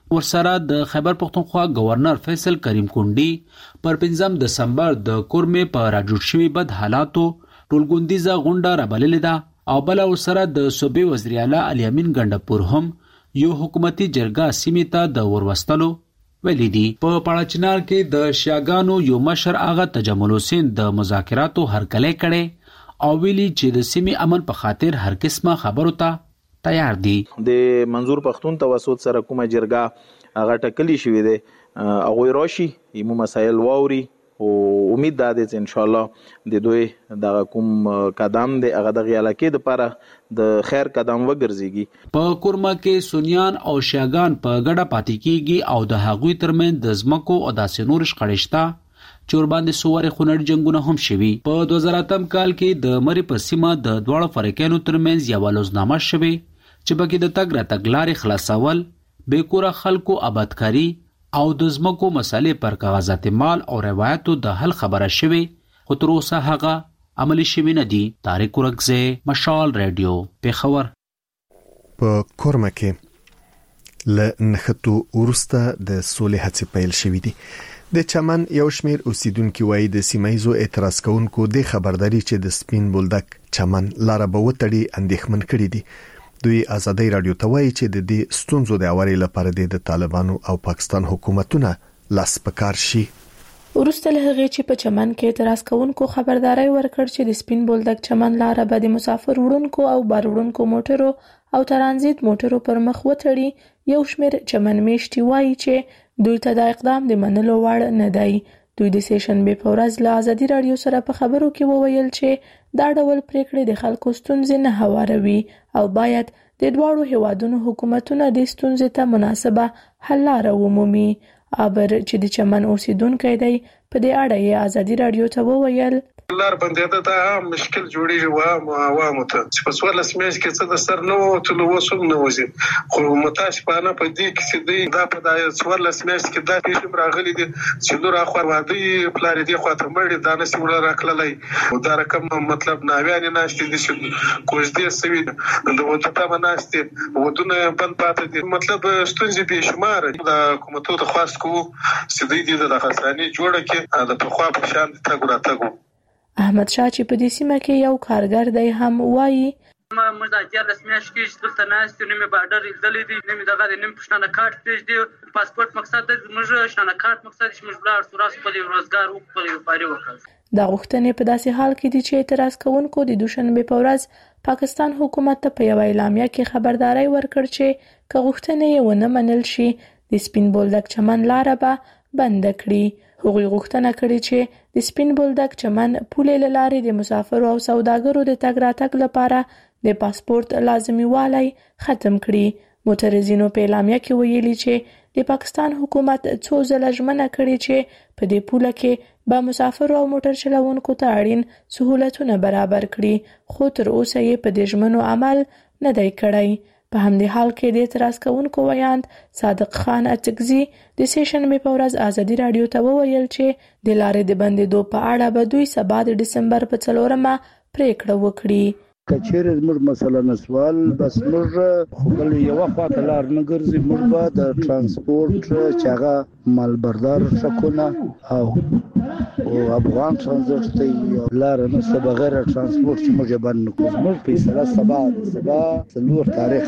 ورسره د خیبر پختونخوا گورنر فیصل کریم کونډي پر پنځم دسمبر د کورمې په راجوړ شوي بد حالاتو ټولګوندیزه غونډه رابللې ده او بل ورسره د صوبې وزیر اعلی علي امین ګندپور هم یو حکومتي جرګه سیمې ته د وروستلو ویلي دي. په پاړاچنار کې د شیاګانو یو مشر آغا تجمل حسین د مذاکراتو هرکلی کړي او ویلي چې د سیمې امن په خاطر هر قسمه خبرو ته تیار دي. د منظور پښتون توسط سره کومه جرګه هغه ټکلی شوې ده هغه راشي یمو مسایل واوري او امید ده چې ان شاء الله د دوی د کوم قدم د هغه د علاقې لپاره د خیر قدم وګرځيږي. په کورما کې سونیان او شیاګان په ګډه پاتې کیږي او د هغوی ترمن د زمکو او داسې نور شخړشتا چور باندې سووره خونړ جنگونه هم شوي. په دوه زره اتم کال کې د مری په سیمه د دواړو فریقینو ترمنځ یو لوزنامه شوي چې بګې د تګ را تګ لارې خلاصول، بیکوره خلکو آبادکاری او د ځمکو مسالې پر کاغذات مال او روایتو د حل خبره شوي، خو تر اوسه هغه عملي شوي نه دي. طارق ورکزه، مشال رادیو، پیښور. په کورما کې له نښتو وروسته د سولې هڅې پیل شوې دي. د چمن یو شمیر اوسیدونکو وایي د سیمایزو اعتراض کوونکو د خبرداري چې د سپین بولدک چمن لاره به وتړي اندېښمن کړي دي. دوی آزادۍ رادیو ته وایي چې د دې ستونزو د اوري لپاره د طالبانو او پاکستان حکومتونه لاس پکار شي. ورسته له هغه چې په چمن کې اعتراض کوونکو خبرداري ورکړ چې د سپین بولدک چمن لاره به د مسافر وړونکو او بار وړونکو موټرو او ترانزیت موټرو پر مخ وتړي. یو شمیر چمن میشتي وایي چې دوی ته د اقدام د منلو وړ نه دی. دوی د سیشنبه په ورځ له آزادۍ رادیو سره په خبرو کې وویل چې دا ډول پریکړې د خلکو ستونزې نه هواروي او باید د دواړو هیوادونو حکومتونه د ستونزې ته مناسبه حل لاره ومومي. ابر چې د چمن اوسیدونکو دی په دې اړه یې آزادۍ رادیو ته وویل لار بندیده ته مشکل جوړیږي و عوامو ته چې په څوارلس میاشت کې څه د سر نه ووتلو اوس هم نه وځي. خو متاسفانه په دې کې چې دوی دا په دا څوارلس میاشت کې دا پیښې راغلي دي چې نور اخوا وادي پلار دې خواته مړي دا نشي وړ راکللی او دا رقم مطلب ناویان ناشته دي چې کوژدې سوي د وته په ناشته ودونه بند پاتې دي. مطلب ستونزې به شمار د حکومتو ته خواست کوو چې دوی دې د خسراني جوړه کې د په خوا په شان تګ راتګ. احمد شاه چې په دې سیمه کې یو کارګر دی هم وایي ما موږ د اتیا میاشت کې دلته ناست یو نیمه بارډر ایزدلې دي نیمه دغه د نیم پښتنه کارت پیژ دی پاسپورت مقصد د موږ شنه کارت مقصد چې موږ بلار سوراس په روزګار او په لپاره وکړ. دا غوښتنې په داسې حال کې دي چې اعتراض کوونکو د دوشنبه په ورځ پاکستان حکومت ته په یو اعلامیه کې خبرداري ورکړ چې که غوښتنې ونه منل شي د سپین بولدک چمن لاره به بند کړي. هغوی غوښتنه کړې چې د سپین بولدک چمن پولې لارې د مسافرو او سوداګرو د تګ راتګ لپاره د پاسپورت لازمي والی ختم کړي. معترضینو په اعلامیه کې ویلي چې د پاکستان حکومت څو ځله ژمنه کړې چې په دې پوله کې به مسافرو او موټر چلوونکو ته اړین سہولتونه برابر کړي، خو تر اوسه یې په دې ژمنو عمل نه دی کړی. په همدې حال کې د اعتراض کوونکو ویاند صادق خان اټکزي د سیشنبه په ورځ آزادۍ رادیو ته وویل چې د لارې د بندېدو په اړه به دوی سبا د ډسمبر په څلورمه پریکړه وکړي. کچېر زموږ مثلا سوال بس موږ خو بل یو خواته لار نه ګرځي، موږ به د ترانسپورت چې هغه مالبردار شکونه او او افغان ترانزیت لار نه څه بغیر ترانسپورت چې موږ باندې کوم موږ په سلا سبا سبا څلور تاریخ.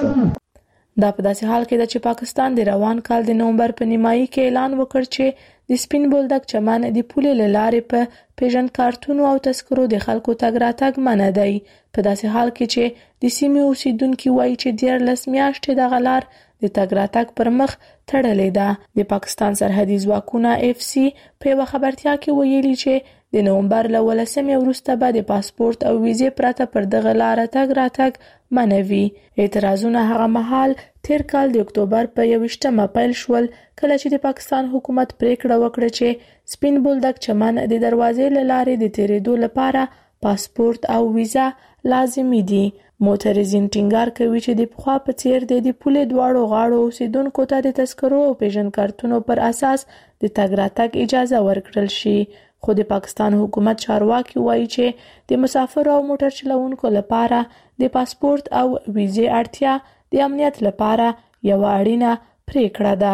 دا په داسې حال کې چې پاکستان د روان کال د نومبر په نیمایي کې اعلان وکړ چې د سپین بولدک چمن د پولې لارې په پیژن کارتونو او تذکرو د خلکو تګ راتګ منع دی. په داسې حال کې چې د سیمې اوسیدونکو وایي چې دیارلس میاشتې دغه لار د تګ راتګ پر مخ تړلې ده. د پاکستان سرحدي ځواکونه اف سی په یو خبرتیا کې ویلي چې د نومبر له ولسمې وروسته به د پاسپورت او ویزې پرته پر دغه لار تګ راتګ منوي. اعتراضونه هغه مهال تیر کال د اکتوبر په یوویشتمه پیل شول کله چې د پاکستان حکومت پریکړه وکړه چې سپین بولدک چمن د دروازې له لارې د تیریدو لپاره پاسپورت او ویزا لازمي دي. معترضین ټینګار کوي چې د پخوا په څیر د پولې دواړو غاړو اوسیدونکو ته د تذکرو او پیژن کارتونو پر اساس د تګ راتګ اجازه ورکړل شي. خو د پاکستان حکومت چارواکي وایي چې د مسافرو او موټر چلوونکو لپاره د پاسپورت او ویزې اړتیا د امنیت لپاره یو اړینه پریکړه ده.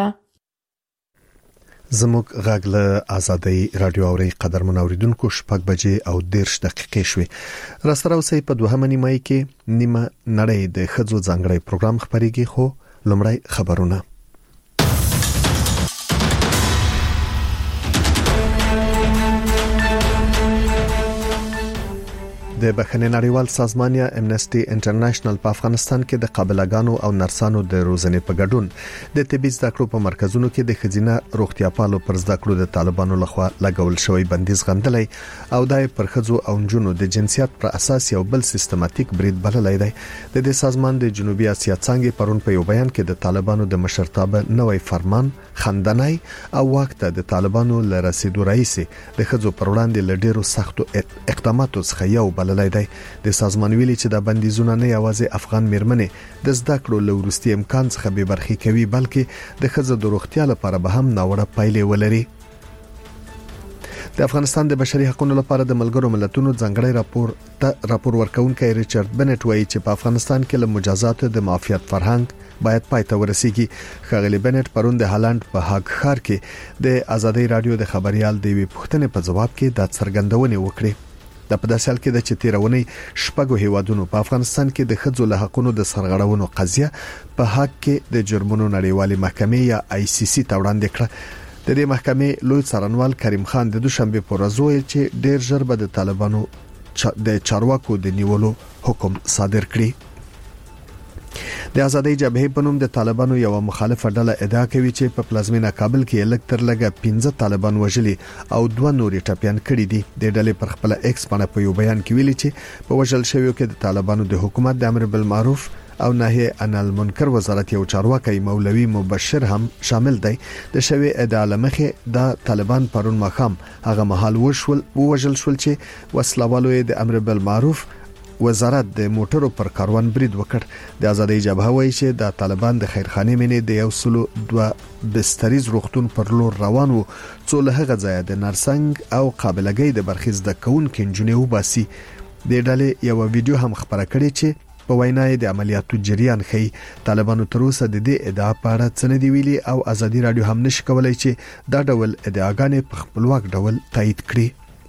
زموږ غږ له آزادۍ رادیو اوري قدرمن اوریدونکو شپږ بجې او دیرش دقیقې شوې. را سره اوسئ په دوهمه نیمه کې نیمه نړۍ د ښځو ځانګړی پروګرام خبريږي، خو لومړی خبرونه. د بخښنې نړیوال سازمان یا امنسټي انټرنیشنل په افغانستان کې د قابلګانو او نرسانو د روزنې په ګډون د طبي زده کړو په مرکزونو کې د ښځینه روغتیا پالو پر زده کړو د طالبانو لخوا لګول شوی بندیز غندلې او د پر ښځو او نجونو د جنسیت پر اساس یو بل سیستماتیک برید بللی دی. د دې سازمان د جنوبي اسیا څنګه پرون په یو بیان کې د طالبانو د مشرتابه نوې فرمان خندنای او وخت د طالبانو له رسیدو رئیس د ښځو پر وړاندې لډیرو سختو اقداماتو څخه یو بللی دی. د سازمان ویلي چې د بندیزونه نه یوازې افغان میرمنې د زده کړو له وروستي امکان څخه به برخې کوي، بلکې د ښځو د روغتیا لپاره به هم ناوړه پایلې ولري. د افغانستان د بشري حقوقو لپاره د ملګرو ملتونو ځانګړی راپور ته راپور ورکونکي ریچارډ بنټ وایي چې په افغانستان کې له مجازاتو د معافیت فرهنګ باید پای ته ورسیږي. خغلی بنټ پرون د هالند په هاګ ښار کې د آزادۍ رادیو د خبريال د وی پوښتنې په جواب کې د څرګندونې وکړې. د په داسې حال کې د چتیرونې شپږو هیوادونو په افغانستان کې د ښځو له حقوقو د سرغړونو قضیه په هاګ کې د جرمونو نړیوالې محکمې یا آی سی سی ته وړاندې کړه. د دې محکمې لوی څارنوال کریم خان د دوشنبه پر ورځ ویل چې ډېر ژر به د طالبانو د چارواکو د نیولو حکم صادر کړي. د آزادۍ جبهې په نوم د طالبانو یو مخالفه ډله ادعا کوي چې په پلازمینه کابل کې الکتر لګه پنځه طالبان وژلي او دوه نورې ټپيان کړي دي. د ډلې پر خپل ایکس باندې په یو بیان کې ویلي چې په وژل شویو کې د طالبانو د حکومت د امر بالمعروف او نهي عن المنکر وزارت یو چارواکي مولوي مبشر هم شامل دی. د شوی ادعا لمخه د طالبان پرون مخام هغه محل وشول وژل شول چې وسلوالو د امر بالمعروف وزارت د موټرو پر کاروان برید وکړ. د آزادۍ جبهه وایي چې د طالبان د خیرخانه منې د یو سلو دوه بستریز روغتون پر لور روان وو، څو له هغه ځای د نرسنګ او قابلګۍ د برخیز د کون کینجونې وباسي. د ډلې یو ویډیو هم خبره کړې چې په وینا د عملیاتو جریان ښيي. طالبانو تر اوسه د دې ادعا په اړه څه نه دی ویلي او آزادۍ رادیو هم نشي کولای چې دا ډول ادعاګانې په خپلواک ډول تایید کړي.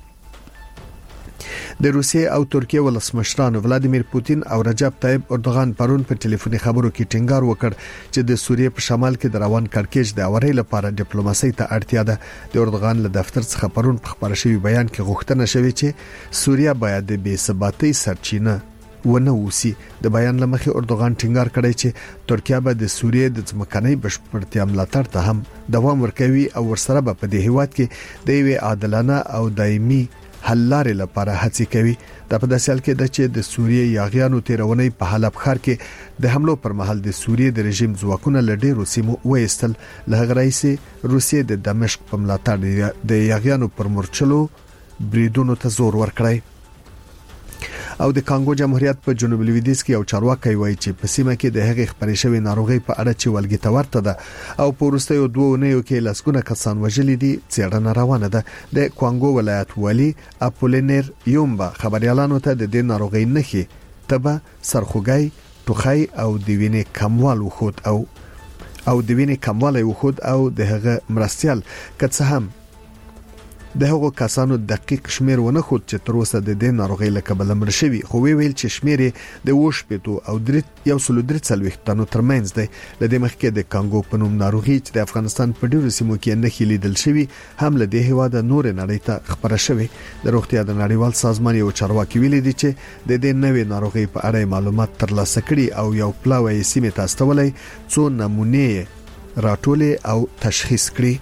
د روسیې او ترکیه ولسمشرانو ولادیمیر پوتین او رجب طیب اردوغان پرون په ټلیفوني خبرو کې ټینګار وکړ چې د سوریې په شمال کې د روان کړکېچ د اورۍ لپاره ډیپلوماسي ته اړتیا ده. د اردوغان له دفتر څخه پرون په خبري شوی بیان کې غوښتنه شوې چې سوریه باید د بې ثباتۍ سرچینه ونه وسی. د بیان لمخې اردوغان ټینګار کړی چې ترکیه به د سوریې د ځمکنۍ بشپړتیا ملاتړ ته هم دوام ورکوي او ورسره به په دې هیواد کې د یو عادلانه او دایمي حل لارې لپاره هڅې کوي. د په داسې حال کې د چې د سوریې یاغیانو تیرونې په حلب ښار کې د حملو پر مهال د سوریې د رژیم ځواکونه لډیرو سیمو وېستل. له هغه رئیس روسیې د دمشق په ملاتړ د یاغیانو پر مورچلو بریدونو ته زور ورکړی. او د کانګو جمهوریت په جنوب لویدیځ کې یو چارواکي وایي چې په سیمه کې د هغې خبرې شوی ناروغي په اړه چې ولګي تورته ده او په وروستیو دوه اونیو کې لسګونه کسان وژلي دي. څېړنه روانه ده. د کانګو ولایت والي اپولینیر یومبا خبريالانو ته د دې ناروغي نښې تبه، سرخوږی، ټوخی او د وینې کموال وخود او او د وینې کموالی وخود او د هغه مرستيال که څه هم د هغو کسانو دقیق شمیر ونه خود چې تر اوسه د دې ناروغي له کبله مړ شوي، خو وی ویل چې شمیر د وښ پېټو او درې یو سل درې څلوېښت تنو ترمنځ دی. ل دې مخکې د کانګو په نوم ناروغي چې د افغانستان په ډیرو سیمو کې نه لیدل شوی هم له دې هواده نور نړۍ ته خبره شوی. د روغتیا د نړیوال سازمان یو چارواکي ویلي دی چې د دې نوې ناروغي په اړه معلومات ترلاسه کړي او یو پلاوی سیمه ته استولې څو نمونه راټولې او تشخیص کړي.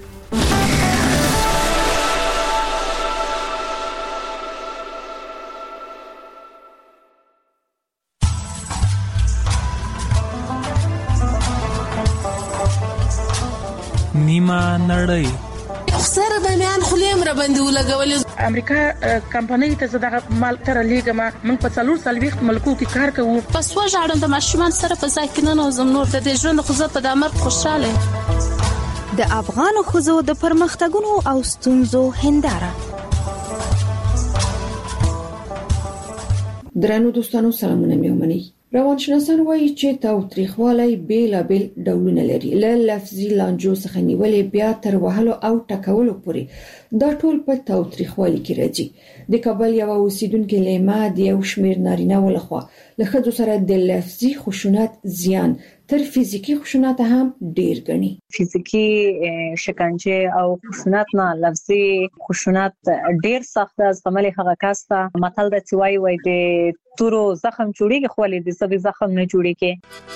نیمه نړۍ سره د میان خلیم را باندې ولګول. امریکا کمپنۍ ته زداغه مال تر لیګما من په څلور سلويخت ملکو کې کار کوو. پس وژاړم د ماشومان سره په ځای کې نه نوزم نور د دې ژوند خو زه په دامر خوشاله. د افغان خوځو د پرمختګونو او ستونزو هنداره. درنو دوستانو سلامونه مې ومنئ. روانشناسان وایي چې تاوتریخوالی بیلابیل ډولونه لري، له لفظي لانجو څخه نیولې بیا تر وهلو او ټکولو پورې دا ټول په تاوتریخوالي کې راځي. د کابل یو اوسیدونکو لیما د یو شمیر نارینه ولخوا له ښځو سره د لفظي خشونت زیان تر فزیکی خشونت هم ډیر غني. فزیکی شکنجه او خشونت نه لفظي خشونت ډیر سخت از عمل هغه کاسته متل د چوي وای د تورو زخم جوړیږي خو له دې سبي زخم نه جوړیږي.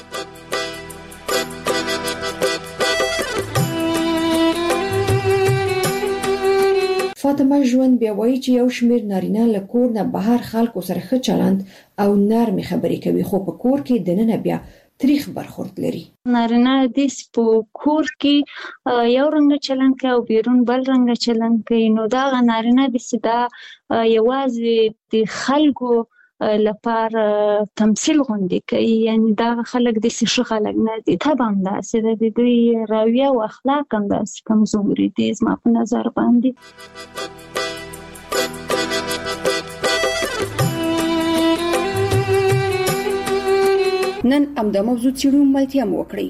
فاطمه ژوند بیا وایي چې یو شمیر نارینه له کور نه بهر خلکو سره ښه چلند او نرمي خبرې کوي، خو په کور کې دننه بیا تاریخ برخورد لري. نارینه د په کور کې یو رنګ چلند کوي او بیرون بل رنګ چلند کوي، نو دا نارینه د سدا یوازې د خلکو لپاره تمثيل غونډې کوي، یعنی دا خلک د سې خلک نه دي. طبعا دا چې د دوی رویه او اخلاق هم د کمزوري دي زما په نظر باندې. نن امدا موضوع چیرو ملتیا مو وکړي.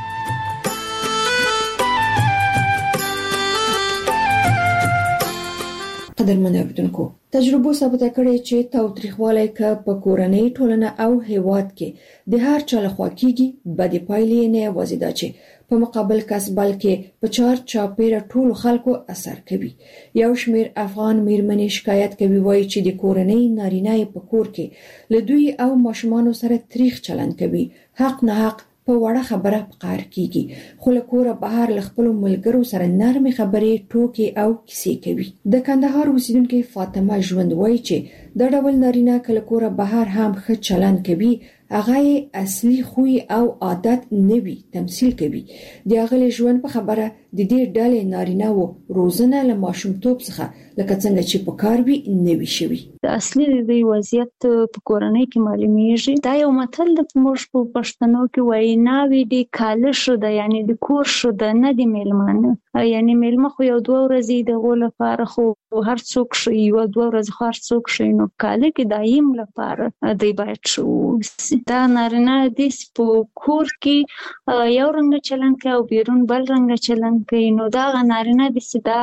قدرمن اوریدونکو، تجربه ثابته کړې چې تاوتریخوالی که په کورنۍ ټولنه او هیواد کې د هر چا لخوا کیږي، بدې پایلې نه یوازې دا چې په مقابل کس بلکې په چار چاپیره ټولو خلکو اثر کوي. یو شمیر افغان میرمنې شکایت کوي، وایي چې د کورنۍ نارینه په کور کې له دوی او ماشومانو سره تریخ چلند کوي، حق نه حق په وړه خبره پقار کیږي، خو له کوره بهر له خپل ملګرو سره نرمي خبرې ټوکې او کیسې کوي. د کندهار اوسیدونکو فاطمه ژوند وایي چې د ډول نارینه کله کوره بهر هم ښه چلند کوي، هغه اصلي خوی او عادت نوي تمثيل کوي. د هغه ژوند په خبره د دې ډلې نارینه وو روزنه له ماشومتوب څخه لکه څنګه چې په کار وی نوي شوی. د اصلي د وضعیت په کورنۍ کې معلومیږي. دا یو متل د موږ په پښتنو کې وایي ناوی د کال شو د یعنی د کور شو د نه د میلمانه، یعنی میلمه خو یو دوه ورځې د غول لپاره خو هر څوک شي یو دوه ورځې خو هر څوک شي، نو کال کې دایم لپاره دی باید شو. دا نارینه د په کور کې یو رنګ چلند کوي او بیرون بل رنګ چلند کوي، نو دا نارینه د سدا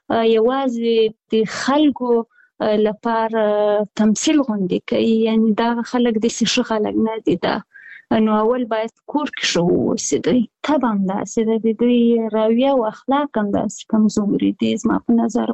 یوازې د خلکو لپاره تمثيل غونډې کوي، یعنی دا خلک د سې خلک نه دي. دا نو اول باید کور کې شو وسیدي. طبعا دا چې د دوی رویه او اخلاق هم د کمزوري دي زما په نظر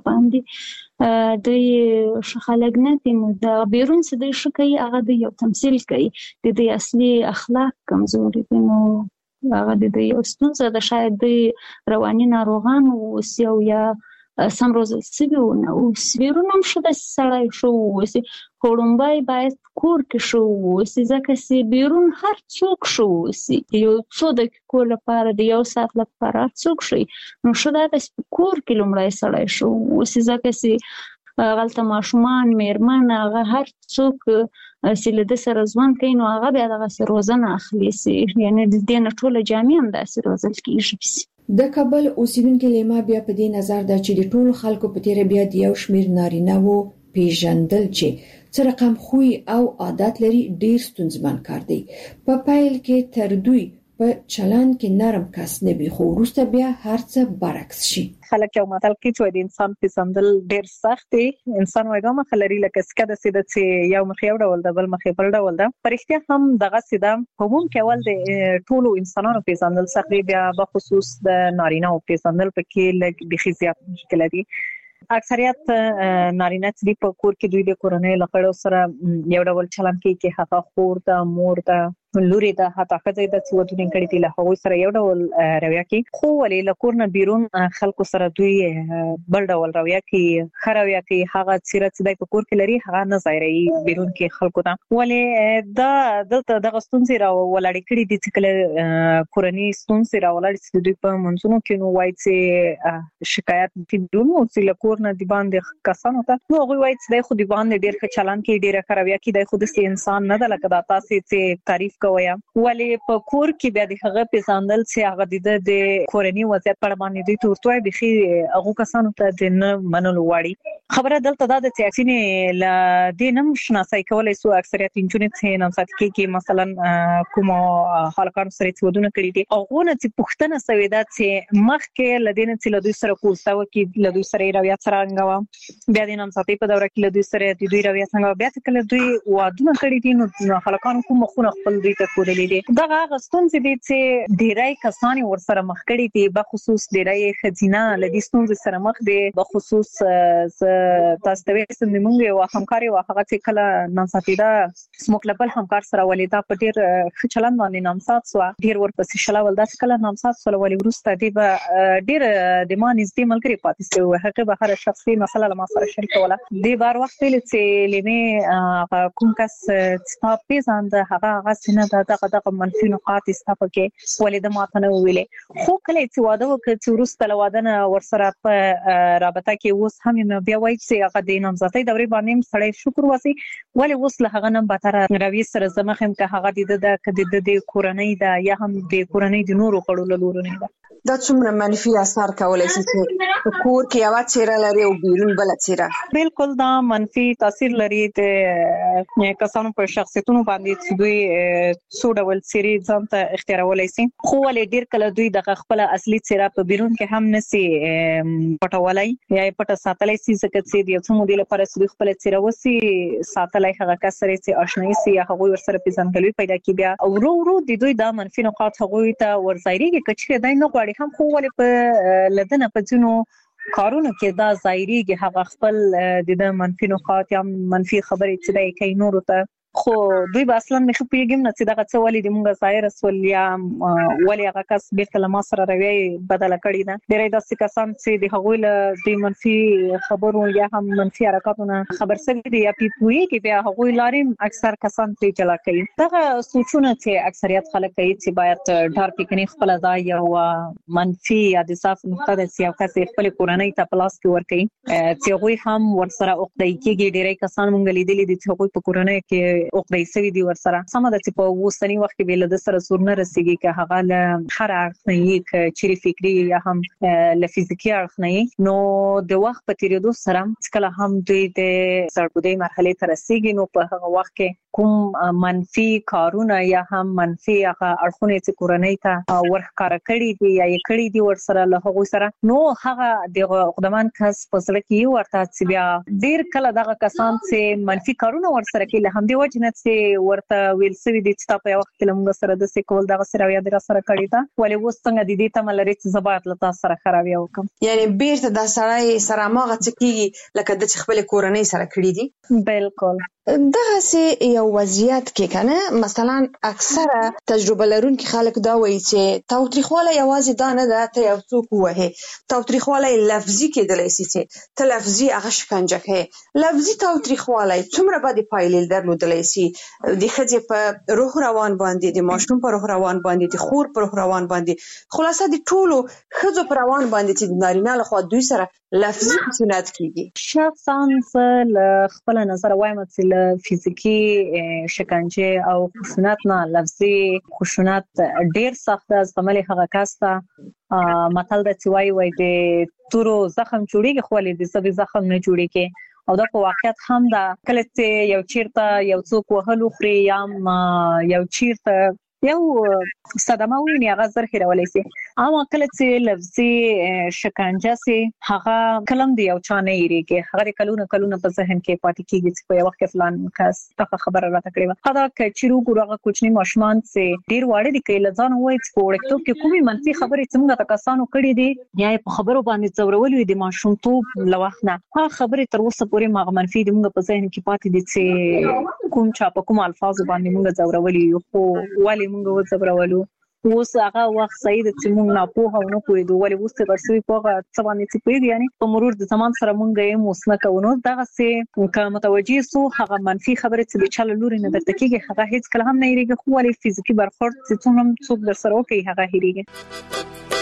باندې. دوی خلک نه دي، نو دا بیرون چې دوی شو کوي هغه د یو تمثيل کوي، د دوی اصلي اخلاق کمزوري دي. نو هغه د دوی ستونزه ده، شاید دوی رواني ناروغان اوسي او یا سم روزل سوي ونه اوسي. بیرون هم شو د سړی شو اوسي، خو لومبی باید کور کې شو اوسي، ځکه چې بیرون هر څوک شو اوسي. یو څو دقیقو لپاره د یو ساعت لپاره هر څوک شي، نو شو دا د کور کې لومړی سړی شو اوسي، ځکه چې غلطه ماشومان میرمن هغه هر څوک چې له ده سره ژوند کوي، نو هغه بیا دغسې روزنه اخلي سي، یعنې د دې نه ټوله جامې هم داسې روزل کېږي. د کابل اوسیدونکو لیما بیا په دې نظر ده چې د ټولو خلکو په تیره بیا د یو شمیر نارینه وو پیژندل چې څه رقم خوی او عادت لري ډیر ستونزمن کار دی. په پیل کې تر دوی په چلند کې نرم کس نه وي، خو وروسته بیا هر څه برعکس شي. خلک یو متل کې چې د انسان پیژندل ډیر سخت دی. انسان وایي کومه خلري لکه سکه د سیده چې یو مخ یو ډول د بل مخ بل ډول ده. پرختیا هم دغه سیده همون کې ول د ټولو انسانانو پیژندل سخت دی، بیا په خصوص د نارینه او پیژندل پکې لږ بخي زیات مشکل دي. اکثریت نارینه چې په کور کې دوی د کورنۍ لپاره سره یو ډول چلند کوي چې هغه خور ته مور ته لوري ته حتی خدای د څوتونی کړي دي له هغه سره یو ډول رویه کوي، خو ولې له کور نه بیرون خلکو سره دوی بل ډول رویه کوي، خرویه کوي. هغه چې د کور کې لري هغه نه ظاهري بیرون کې خلکو ته، ولې دا دلته د غستونځي را ولاړ کړي دي چې کله کورنۍ ستونزې را ولاړ چې دوی په منځونو کې نو وایي چې شکایت کیدون او چې له کور نه دی باندې کسانو ته نو هغه وایي چې خو دی باندې ډیر ښه چلند کوي، ډیر خرویه کوي، د خود سي انسان نه د لکه دا تاسو چې تعریف کوي. ولې په کور کې بیا د هغه پیژندل چې هغه د کورنۍ وضعیت په اړه باندې دوی تورتوي بخي هغه کسانو ته د نه منلو وړي خبره دلته دا د سیاسينې ل دینم شناسای کولای سو اکثریت انجونې څه نامزد کې مثلا کوم حلقان سره ودونه کړی دي او غونه چې پښتنه سویدا چې مخ کې لدینه چې لدوی سره کوساو کې لدوی سره رویا څنګه بیا د نامزد په دوره کې لدوی سره د دوی رویا څنګه بیا چې کله دوی وادونه کړی دي نو حلقان کوم مخونه خپل دوی ته کولې دي دا غستون چې دي چې ډیرای کسان ور سره مخ کړی دي په خصوص ډیرای خزینه لدیستون سره مخ دي په خصوص تاسو ته وسم نیمږه او همکاري واخغه چې کله نامساتیدا سموکلبل همکار سره ولیدا په ډیر خچلن باندې نامسات سو ډیر ورپسې شلاول داس کله نامسات سو ولې ورسته دی به ډیر د ما نږدې ملګری پاتې سو هغه به هر شخصي مسله لما سره شریک ولا دی بار وخت چې لمه کوم کس ستاپ پیزاند هغه هغه سینه دغه دغه منفي نقاط ستاپ کې ولیدا ماته نه ویلې خو کله چې واده وکړ چې ورسته لوادنه ورسره په رابطه کې اوس هم بیا وایي چې هغه د نامزدۍ دورې باندې سړی شکر واسي ولی اوس له هغه نه بهتره روي سره زمخم که هغه د د د کورنۍ دا یا هم د کورنۍ د نورو کړو لورونه ده دا څومره منفي اثر کولای شي چې کور کې یو چیرې لري او بیرون بل چیرې بالکل دا منفي تاثیر لري د کسانو په شخصیتونو باندې چې دوی سوډ ول سری ځان ته اختیارولای شي خو ولې ډیر کله دوی د خپل اصلي چیرې په بیرون کې هم نسی پټولای یا پټه ساتلای شي ځکه چې د یو څو مودې لپاره چې خپل چیرې وسی ساتلای هغه کسره چې آشنایي سي هغه ورسره پیژندګلوي پیدا کی بیا او ورو ورو د دوی د منفي نقاط هغه ته ورځایري کچې دای نه غواړي هم خو ولې په لدنه په جنو کارونه کې دا ظاهري هغه خپل د منفي نقاط یا منفي خبرې چې دای کوي نور ته خو دوی به اصلا مخ پیګم نه چې دا څه ولې د مونږه ظاهر رسول یا ولې هغه کس بیرته لما سره روي بدل کړی نه ډېرې داسې کسان چې د هغوی له د منفي خبرو یا هم منفي حرکتونو خبر سوي دي یا پیپوي کې بیا هغوی لاریم اکثر کسان ترې چلا کوي دا سوچونه چې اکثریت خلک کوي چې باید ډار پکني خپل ځای او منفي یا د صاف نقطه د سیاست خپل کورنۍ ته پلاس کې ور کوي چې هغوی هم ورسره اوقدای کېږي ډېرې کسان مونږ لیدلې دي چې هغوی په کورنۍ کې او پیسې دي ورسره سم د چې په وسنی وخت کې بل د سره سور نه رسیږي که هغه له هر اړخ نه یې ک چيري فکری یا هم له فزیکی اړخ نه نو د وخت په تیریدو سره کله هم دوی د سرګودي مرحله ته رسیږي نو په هغه وخت کې کوم منفي کارونه یا هم منفي هغه اړخونه چې کورنۍ ته ورخکاره کړي دي یا یې کړي دي ورسره له هغه سره نو هغه د خدمان کس په سره کې ورته چې بیا ډیر کله دغه کسان چې منفي کارونه ورسره کوي له هم دی وجه نه چې ورته ویل سوي دي چې په وخت کې موږ سره د سیکول دغه سره یا د سره کړی دا ولې وس څنګه د دې تمل لري چې زبات لتا سره خرابې وکم یعنی بیرته د سړی سره ماغه چکیږي لکه د خپل کورنۍ سره کړی دي بالکل دغه سي یو وضعیت کې کنه مثلا اکثره تجربه لرونکي خلک دا وایي چې تاوتریخواله یوازې دا نه ده ته یو څوک وایي تاوتریخواله لفظي کېدلی شي چې ته لفظي هغه شکنجه کوي لفظي تاوتریخواله څومره باندې پایلې درلودلی شي د ښځې په روح روان باندې د ماشوم په روح روان باندې د خور په روح روان باندې خلاصه د ټولو ښځو په روان باندې چې د نارینه لخوا دوی سره لفظي خشونت کیږي شخصا له خپل نظر وایم چې فزیکی شکنجه او خشونت نه لفظي خشونت ډیر سخت از عمل هغه کاسته متل د چوي وای د تورو زخم جوړیږي خو له دې سبي زخم نه جوړیږي او دا په واقعیت هم دا کله چې یو چیرته یو څوک وهلو خري یا یو چیرته یو صدمه ویني هغه زر خیرولای شي اما کله چې لفظي شکنجه سي هغه کلم دی او چانه یریږي هغه کلونه کلونه په ذهن کې پاتې کیږي چې په وخت کې فلان کس څه خبره راته کړې و هغه چې روغه کوچنی ماشومان سي ډیر واړه دي کله ځان وایي چې په وړکتوب کې کومي منفي خبرې څنګه تکاسانو کړې دي یا په خبرو باندې څورولې دي ماشوم ته لوخنه هغه خبرې تر اوسه پورې ماغه منفي دي موږ په ذهن کې پاتې دي چې کوم چا په کوم الفاظ باندې موږ څورولې خو والی موږ وځبرولو اوس هغه وخت سید چې موږ نه پوهه او نه پوهېدو ولې اوس ته ورسوي پوهه څه باندې چې پوهېږي یعنی په مرور د زمان سره موږ یې موسمه کوو دغه سه که متوجه سو هغه منفي خبرې چې د چل لوري نه درته کېږي هغه هیڅ کله هم نه یریږي خو ولې فزیکی برخورد چې څومره څوک در سره وکړي هغه هېریږي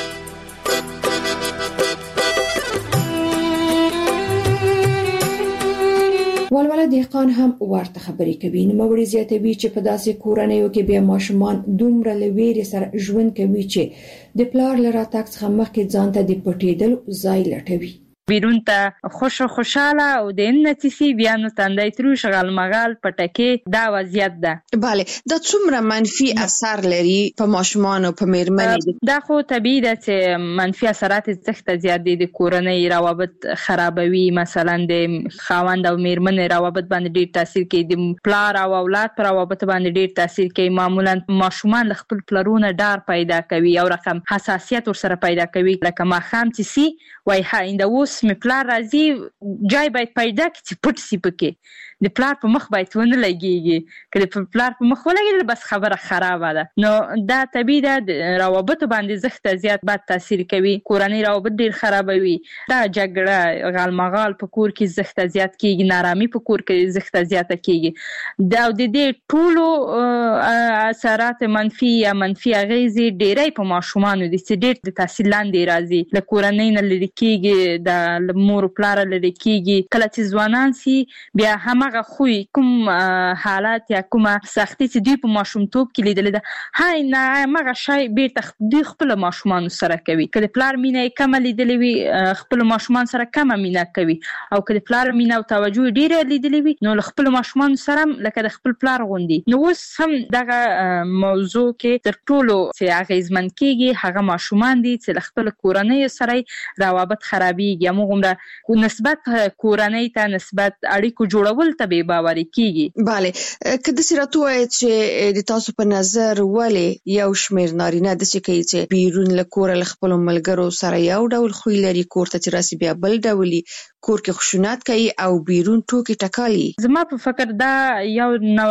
ولوله دهقان هم ورته خبرې کوي نو موري زیاتوي چې په داسې کورنیو کې بیا ماشومان دومره لویری سره ژوند کوي چې د پلار لراتاک څخه مخکې ځان ته د پټېدل ځای لټوي بیرون ته خوش خوشاله او د نتیسی بیا نو تندای تروش غلمغال پټکی دا وضعیت ده. bale دا څومره منفي اثر لري په ماشومان او په میرمنې؟ دا خو طبیعي ده چې منفي اثرات زخته زیات دي، د کورنۍ روابط خرابوي، مثلا د خاوند او میرمنې روابط باندې ډیر تاثیر کوي، د پلار او اولاد پر روابط باندې ډیر تاثیر کوي. معمولا ماشومان له خپل پلرونو ډار پیدا کوي او رقم حساسیت ورسره پیدا کوي، لکه ما خام چې سي وای هاینده اوس می پلار راځي جای باید پیدا کړي چې پټ سي پکې، د پلار په مخ باید ونه لګيږي، کله په پلار په مخ ولګي بس خبره خرابه ده. نو دا طبيعي ده، د روابط باندې زخته زیات بد تاثیر کوي، کورنۍ روابط ډیر خرابوي، دا جګړه غالمغال په کور کې زخته زیات کیږي، نارامي په کور کې زخته زیاته کیږي. دا د دې ټولو اثرات منفي یا منفي اغیزې ډیرې په ماشومانو دي چې ډیر د تاثیر لاندې راځي، له کورنۍ نه لري کیږي، د مور پلار لري کیږي. کله چې ځوانان سي بیا هم هغه خوې کوم حالات یا کومه سختي چې دوی په ماشومتوب کې لیدل ده هاي نه مغه شای بیرته دوی خپل ماشومان سره کوي. کله پلار مینه کم لیدلې وي خپل ماشومان سره کم مینه کوي، او کله پلار مینه او توجه ډیره لیدلې وي نو خپل ماشومان سره لکه د خپل پلار غوندي. نو اوس هم دغه موضوع کې تر ټولو چې اغیزمن کیږي هغه ماشومان دي چې خپل کورنۍ سره روابط خرابېږي، موږ نسبت کورنۍ ته نسبت اړیکو جوړول ته به باوري کیږي. bale کله چې راته وایي چې د تاسو په نظر ولې یو شمیر نارینه د څه کوي چې بیرون له کور له خپل ملګرو سره یو ډول خوې لري، کور ته چې راسي بیا بل ډول، کور کې خشونت کوي او بیرون ټوکی ټکالي؟ زما په فکر دا یو نو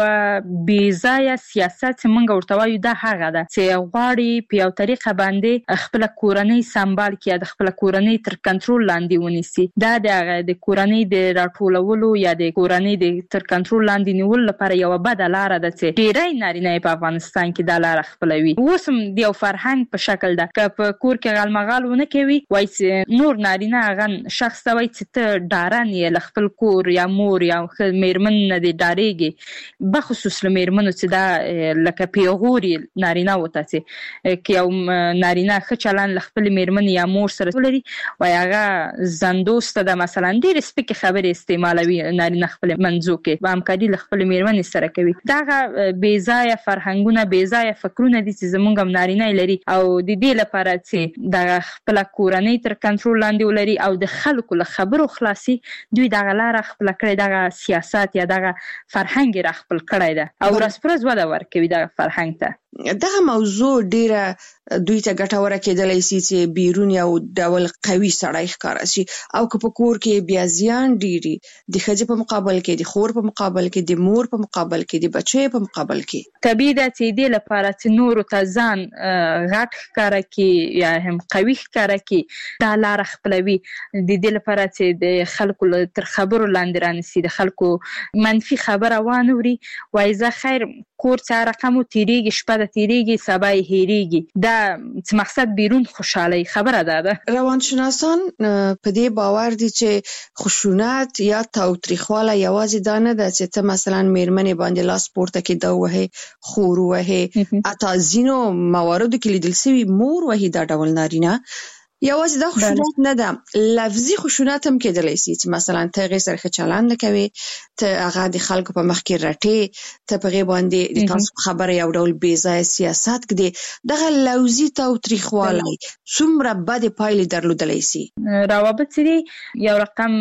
بې ځایه سیاست چې موږ ورته وایو دا هغه ده چې غواړي په یو طریقه باندې خپل کورنۍ سمبال کړي، د خپل کورنۍ تر کنټرول لاندې ونیسي. دا د د کورنۍ د راټولولو یا د کورنۍ د تر کنټرول لاندې نیول لپاره یو بد لار ده چې ډېری نارینه په افغانستان کې دا لار خپلوي. اوس هم د یو فرهنګ په شکل ده که په کور کې غلمغال ونه کوي وایي چې نور نارینه هغه شخص ته وایي چې ډارن یې له خپل کور یا مور یا میرمن نه دی ډارېږي، بخصوص له میرمنو چې دا لکه پیغوري نارینه وته چې که یو نارینه ښه چلند له خپل میرمن یا مور سره ولري وایي هغه زندوسته ده، مثلا ډېرې سپکې خبرې استعمالوي نارینه خپل منځو کې، همکاري له خپل میرمنې سره کوي. دغه بې ځایه فرهنګونه بې ځایه فکرونه دي چې زموږ هم نارینه لري، او د دې لپاره چې دغه خپله کورنۍ تر کنټرول لاندې ولري او د خلکو له خبرو خلاصي دوی دغه لاره خپل کړی، دغه سیاست یا دغه فرهنګ را خپل کړی ده او ورځ پر ورځ وده ورکوي دغه فرهنګ ته. دغه موضوع ډیره دوی ته ګټوره کېدلی سي چې بیرون یو ډول قوي سړی ښکاره شي، او که په کور کې بیا زیان ډیري د ښځې په مقابل کې، د خور په مقابل کې، د مور په مقابل کې، د بچي په مقابل کې. طبیعي ده چې دې لپاره چې نورو ته ځان غټ ښکاره کړي یا هم قوي ښکاره کړي دا لاره خپلوي. د دې لپاره چې د خلکو تر خبرو لاندې رانیسي، د خلکو منفي خبره وانه وري، وایي زه خیر کور څه رقم تیریږي شپه د تیریږي سبا یې هېریږي، دا چې مقصد بیرون خوشحالي خبره ده ده. روانشناسان په دې باور دي چې خشونت یا تاوتریخواله یوازې دا نه ده چې ته مثلا میرمنې باندې لاس پورته کې دا وهې خور وهې، اته ځینو مواردو کې لیدل شوي مور وهي دا ډول نارینه. یوازې دا خشونت نه ده، لفظي خشونت هم کېدلی شي چې مثلا ته هغې سره ښه چلند نه کوې، ته هغه د خلکو په مخ کې رټې، ته په هغې باندې د تاسو خبره یو ډول بې ځایه سیاست ږدې. دغه لفظي تاوتریخوالی څومره بدې پایلې درلودلی شي؟ روابط چې دي یو رقم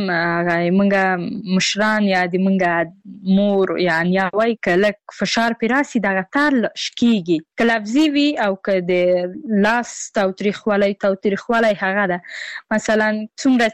موږ مشران یا د موږ مور یا نیا وایي که لږ فشار پرې راسي دغه تار شکېږي، که لفظي وي او که د لاس تاوتریخوالی تاوتریخوالی هغه ده. مثلا څومره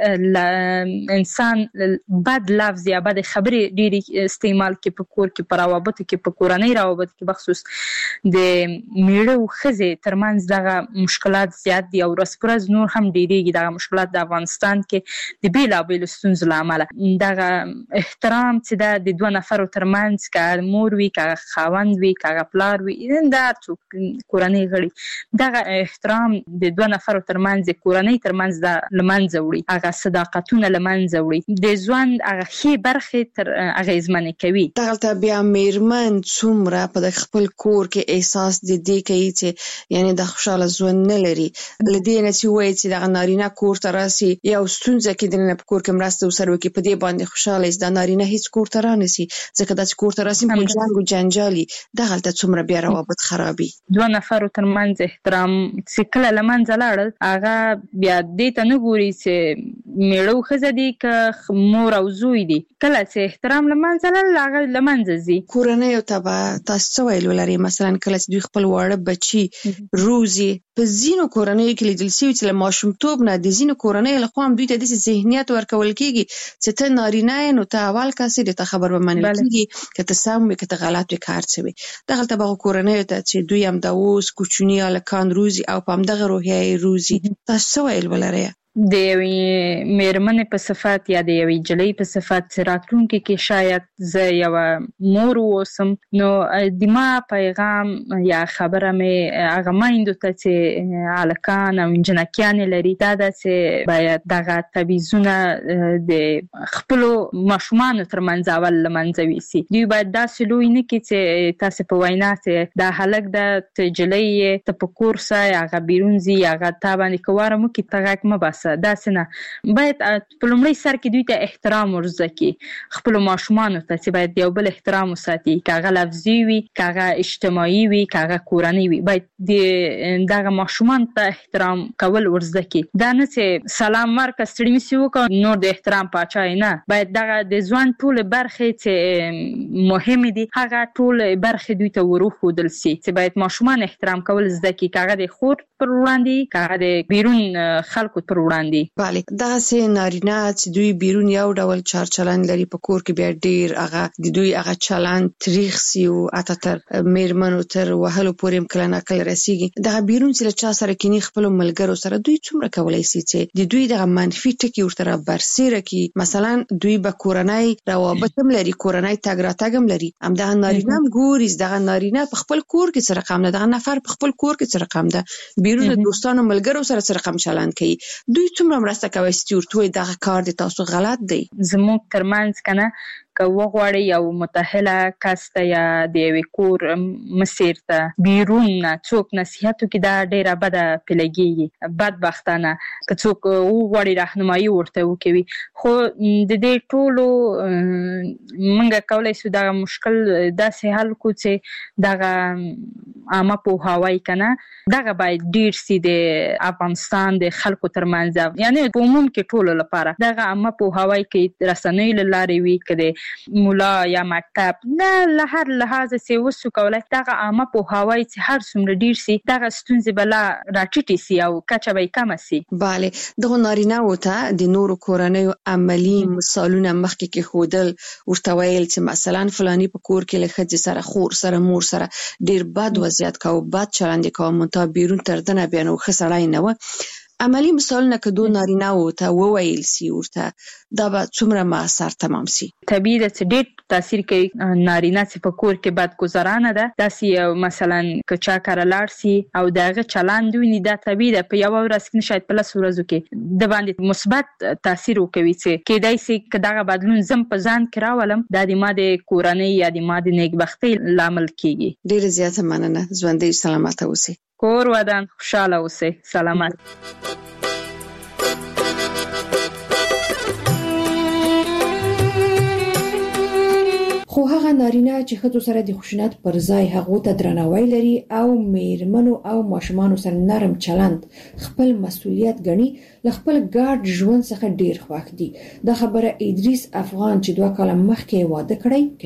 چې انسان بد لفظ یا بد خبرې ډېرې استعمال کې په کور کې، په روابطو کې، په کورنۍ روابطو کې، بخصوص د میړه او ښځې ترمنځ دغه مشکلات زیات دي او ورځ په ورځ نور هم ډېرېږي. دغه مشکلات د افغانستان کې د بېلابېلو ستونزو له امله دغه احترام چې ده د دوه نفرو ترمنځ کا مور وي کا خاوند وي کا پلار وي دا څوک کورنۍ غړي دا احترام د دوه نفرو ترمنځ کورنۍ ترمنځ دا لمنځه وړي هغه صداقتونه لمنځه وړي د ژوند هغه خې برخه تر اغیزمنې کوي. دغلته بیا میرمن څومره په خپل کور کې احساس د دې کوي چې یعنی د خوشاله ژوند نه لري لدې نه چې وایي چې د نارینه کور ته راسي یو ستونزه کې د نه په کور کې مرسته وسره وکي په دې باندې خوشاله است د نارینه هیڅ کور ته رانسي ځکه د کور ته راسي په جنگ او جنجالي دغلته څومره بیا روابط خرابي. دوه نفر ترمنځ احترام چې کله لمنځه لاړل هغه بیا دې ته نه ګوري چې میړو خزه دي که مور او زوی دي کله چې احترام لمنځه لاړل هغه لمنځه ځي. کورنۍ او تبع تاسو ویل ولري مثلا کله چې دوی خپل واړه بچي روزي په ځینو کورنۍ کې لیدل شوی چې له ماشومتوب نه د ځینو کورنۍ له خوا دوی ته د ذهنیت ورکول کیږي چې ته نارینه نو ته اول کسي د خبر به منل کیږي که ته سم وي که ته غلط وي کار څه وي دغلته به کورنۍ ته چې دوی هم د اوس کوچنی الکان روزي او په همدغه روحیه روزي تاسو ویل ولري د یوې میرمنې په صفت یا د یوې جلۍ په صفت راتلونکي کې شاید زه یو مور اوسم نو د ما پیغام یا خبره مې هغه میندو ته چې هلکان او نجونکیانې لري دا ده چې باید دغه تبعیضونه د خپلو ماشومانو ترمنځ اول له منځه ویسي. دوی باید داسې لوی نه کړي چې تاسې په وینا چې دا هلک ده ته جلۍ یې ته په کور ځه هغه بیرون ځي هغه تا باندې که واره مو کړي ته غږ مه باسه داسې نه باید په لومړي سر کې دوی ته احترام ورزده کړي خپلو ماشومانو ته چې باید یو بل احترام وساتي که هغه لفظي وي که هغه اجتماعي وي که هغه کورنۍ وي باید د دغه ماشومانو ته احترام کول ورزده کړي دا نه چې سلام ورکړه ستړي مې سي وکړه نور د احترام پاچا نه باید دغه د ژوند ټولې برخې چې مهمې دي هغه ټولې برخې دوی ته وروښودل سي چې باید ماشومان احترام کول زده کړي که هغه د خور پر وړاندې که هغه د بیرون خلکو پر وړاندې. بله دا سه نارینه چې دوی بیرون یو ډول چار چلند لري په کور کې بیا ډیر هغه د دوی هغه چلند تاریخ سی او اتتر میرمنو تر وهلو پورې کله نه کله رسیږي دا بیرون چې چا سره کینی خپل ملګرو سره دوی څومره کولای شي چې د دوی د منفي ټکی ورته برسیره کی مثلا دوی به کورنۍ روابط هم لري کورنۍ تګ راتګ هم لري هم دا نارینه هم ګوري دا نارینه په خپل کور کې سره رقم نه دا نفر په خپل کور کې سره رقم ده بیرون د دوستانو ملګرو سره سره رقم چلند کوي دوی څومره مرسته کوي چې ورته دغه کار د تاسو غلط دی زموږ ترمنځ کنه که وغواړي یو متأهله کس ته یا د یوې کور مسیر ته بیرون نه څوک نصیحت وکړي دا ډېره بده پیلګېږي بدبختانه که څوک وغواړي راهنمایي ورته وکوي خو د دې ټولو موږ کولی شو دغه مشکل داسې حل کړو چې دغه عامه پوهاوی کنه دغه باید ډېر سي د افغانستان د خلکو ترمنځ یعنی په عموم کې ټولو لپاره دغه عامه پوهاوی کې رسنیو له لارې وي که د مولا یا مکتب نه له هر لحاظه چې وسو کولای دغه عامه پوهاوی چې هر څومره ډیر سي دغه ستونزې بلا راټیټي سي او کچه به کم سي. bale دغه نارینه وته د نورو کورنیو عملی مثالونه مخکې کې خودل ورته ویل چې مثلا فلانی په کور کې له خځې سره خور سره مور سره ډیر بد وضعیت کاوه بد چلند کاوه مونته بیرون تر دنه بیانو خسړای نه و عملی مثالونه که دو نارینه وته وویل سی ورته دا به څومره مؤثر تمام سي. طبیعي ده چې ډېر تاثیر کوي نارینه چې په کور کې بد گزارانه ده داسې مثلا که چا کره لاړ سي او دغه چلند ویني دا طبیعي ده په یو ورځ کې شاید په لس ورځو کې د باندې مثبت تاثیر وکوي چې کېدای سي که دغه بدلون زم په ځان کې راولم دا د ما د کورنۍ یا د ما د نیکبختۍ لامل کیږي. ډېره زیاته مننه ژوندۍ سلامت اوسئ. کور ودان خوشاله اوسئ سلامت. خو هغه نارینه چې ښځو سره د خشونت پر ځای هغو ته درناوی لري او میرمنو او ماشومانو سره نرم چلند خپل مسؤلیت ګڼي له خپل ګډ ژوند څخه ډیر خوښ دي. دا خبره ادریس افغان چې دوه کاله مخکې واده کړی کوي.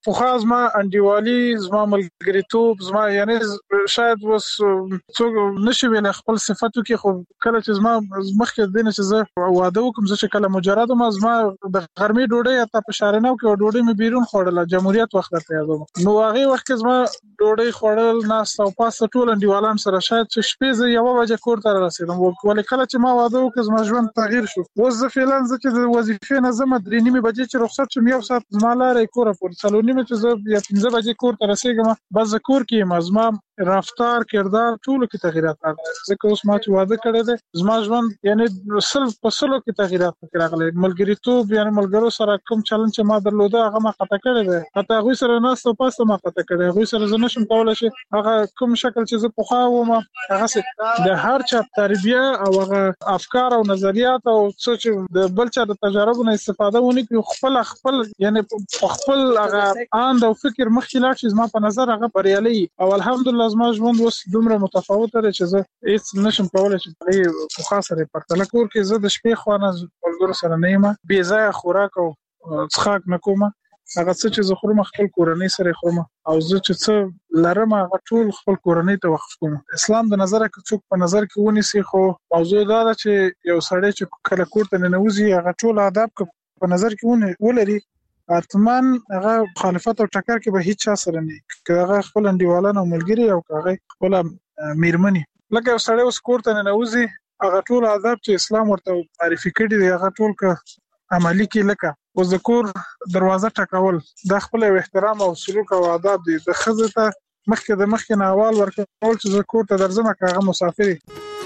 خو زما انډیوالي زما ملګریتوب زما یعنی شاید وس څوک نشي ویل خپل صفاتو کې خو کله چې زما مخکې دینه چې زه واده وکم چې کله مجرد ما زما د غرمې ډوډۍ ته په شارنو کې ډوډۍ مې بیرون خوړله جمهوریت وخت ته یادوم نو هغه وخت کې زما ډوډۍ خوړل ناس او پاس ټول انډیوالان سره شاید چې شپې زه یو بجې کور ته رسیدم ولې کله چې ما واده وکم زما ژوند تغییر شو اوس زه فعلا چې د وظیفې نه زما درې نیمه بجې چې رخصت شم یو ساعت زما لارې کور پورې څلور نیمه چې زه یا پنځه بجې کور ته رسیدم بس کور کې مزما رفتار کردار ټول کې تغیرات راغلي ځکه اوس ما چې واده کړی دی زما ژوند یعنی سل په سلو کې تغیرات راغلي ملګریتوب یعنی ملګرو سره کوم چلن چې ما درلوده هغه ما قطع کړی دی حتی هغه سره نه ستو پاسه ما قطع کړی هغه سره زه نشم کولای شي هغه کوم شکل چې زه پخوا وم هغه د هر چا تربیه او هغه افکار او نظریات او څه چې د بل چا د تجربو نه استفاده ونی کوي خپل خپل یعنی خپل هغه اند او فکر مخکې لاړ شي زما په نظر هغه بریالي او الحمدلله زما ژوند اوس دومره متفاوت دی چې زه هیڅ نشم کولای چې په خاصه پرتله کور کې زه د شپې خوانه ولګور سره نه یم بې ځای خوراک او څښاک نه کوم هغه څه چې زه خورم خپل کورنۍ سره خورم او زه چې څه لرم هغه ټول خپل کورنۍ ته وقف کوم اسلام د نظر کې څوک په نظر کې ونیسي خو موضوع دا ده چې یو سړی چې کله کور ته ننوځي هغه ټول آداب په نظر کې ولري اتمن هغه مخالفت او ټکر کې به هیڅ چا سره نه کې هغه خپل انډیوالان او ملګری او هغه خپل میرمنی لکه یو سړی اوس کور ته ننوځي هغه ټول آداب چې اسلام ورته معرفي کړی دی هغه ټول ک عملی کې لکه اوس د کور دروازه ټکول د خپل احترام او سلوک او آداب دي د خزه ته مخکې د مخکې نه اول ورکول چې زه کور ته درځم هغه مسافر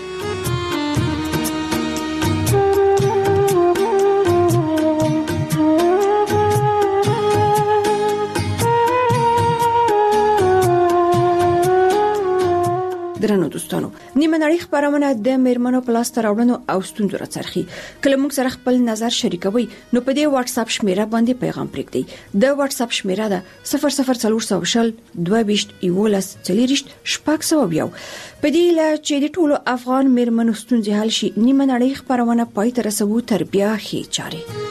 درنو دوستانو نیمه نړۍ خبرونه د میرمنو په لاس راوړنو او ستونزو راڅرخي کله موږ سره خپل نظر شریکوي نو په دې واتس اپ شمیره باندې پیغام پرېږدئ د واتس اپ شمیره ده صفر صفر څلور سوه شل دوه ویشت یولس څلوېښت شپږ سوه یو په دې لا چې د ټولو افغان میرمنو ستونزې حل شي نیمه نړۍ خبرونه پای ته رسوو تر بیا هي چاري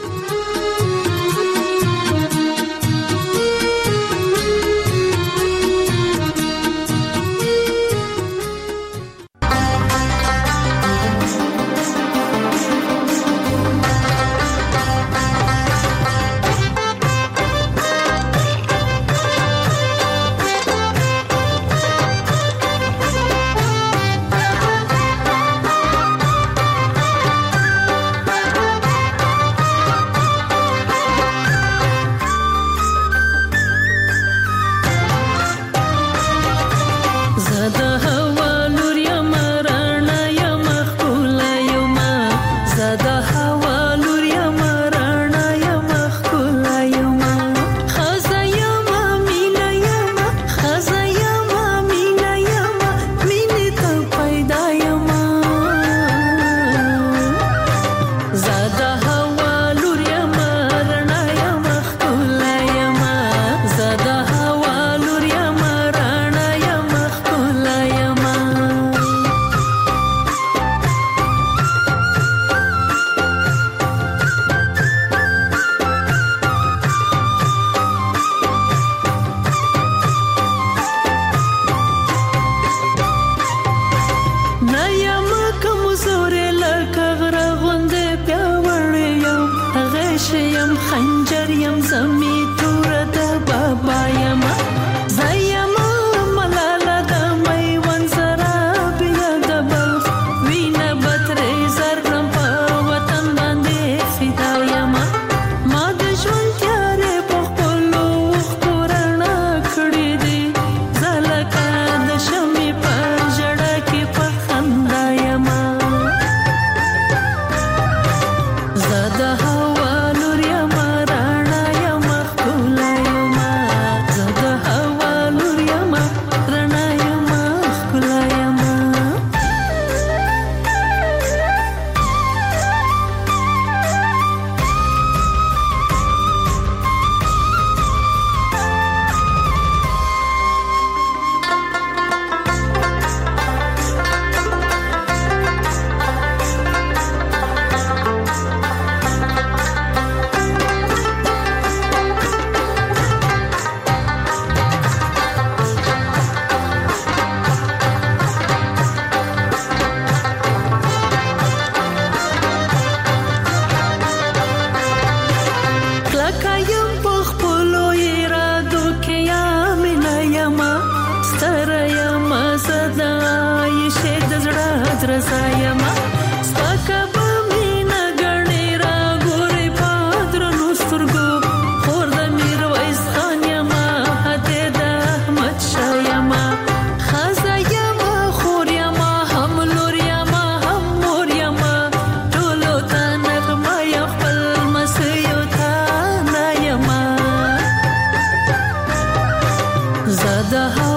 د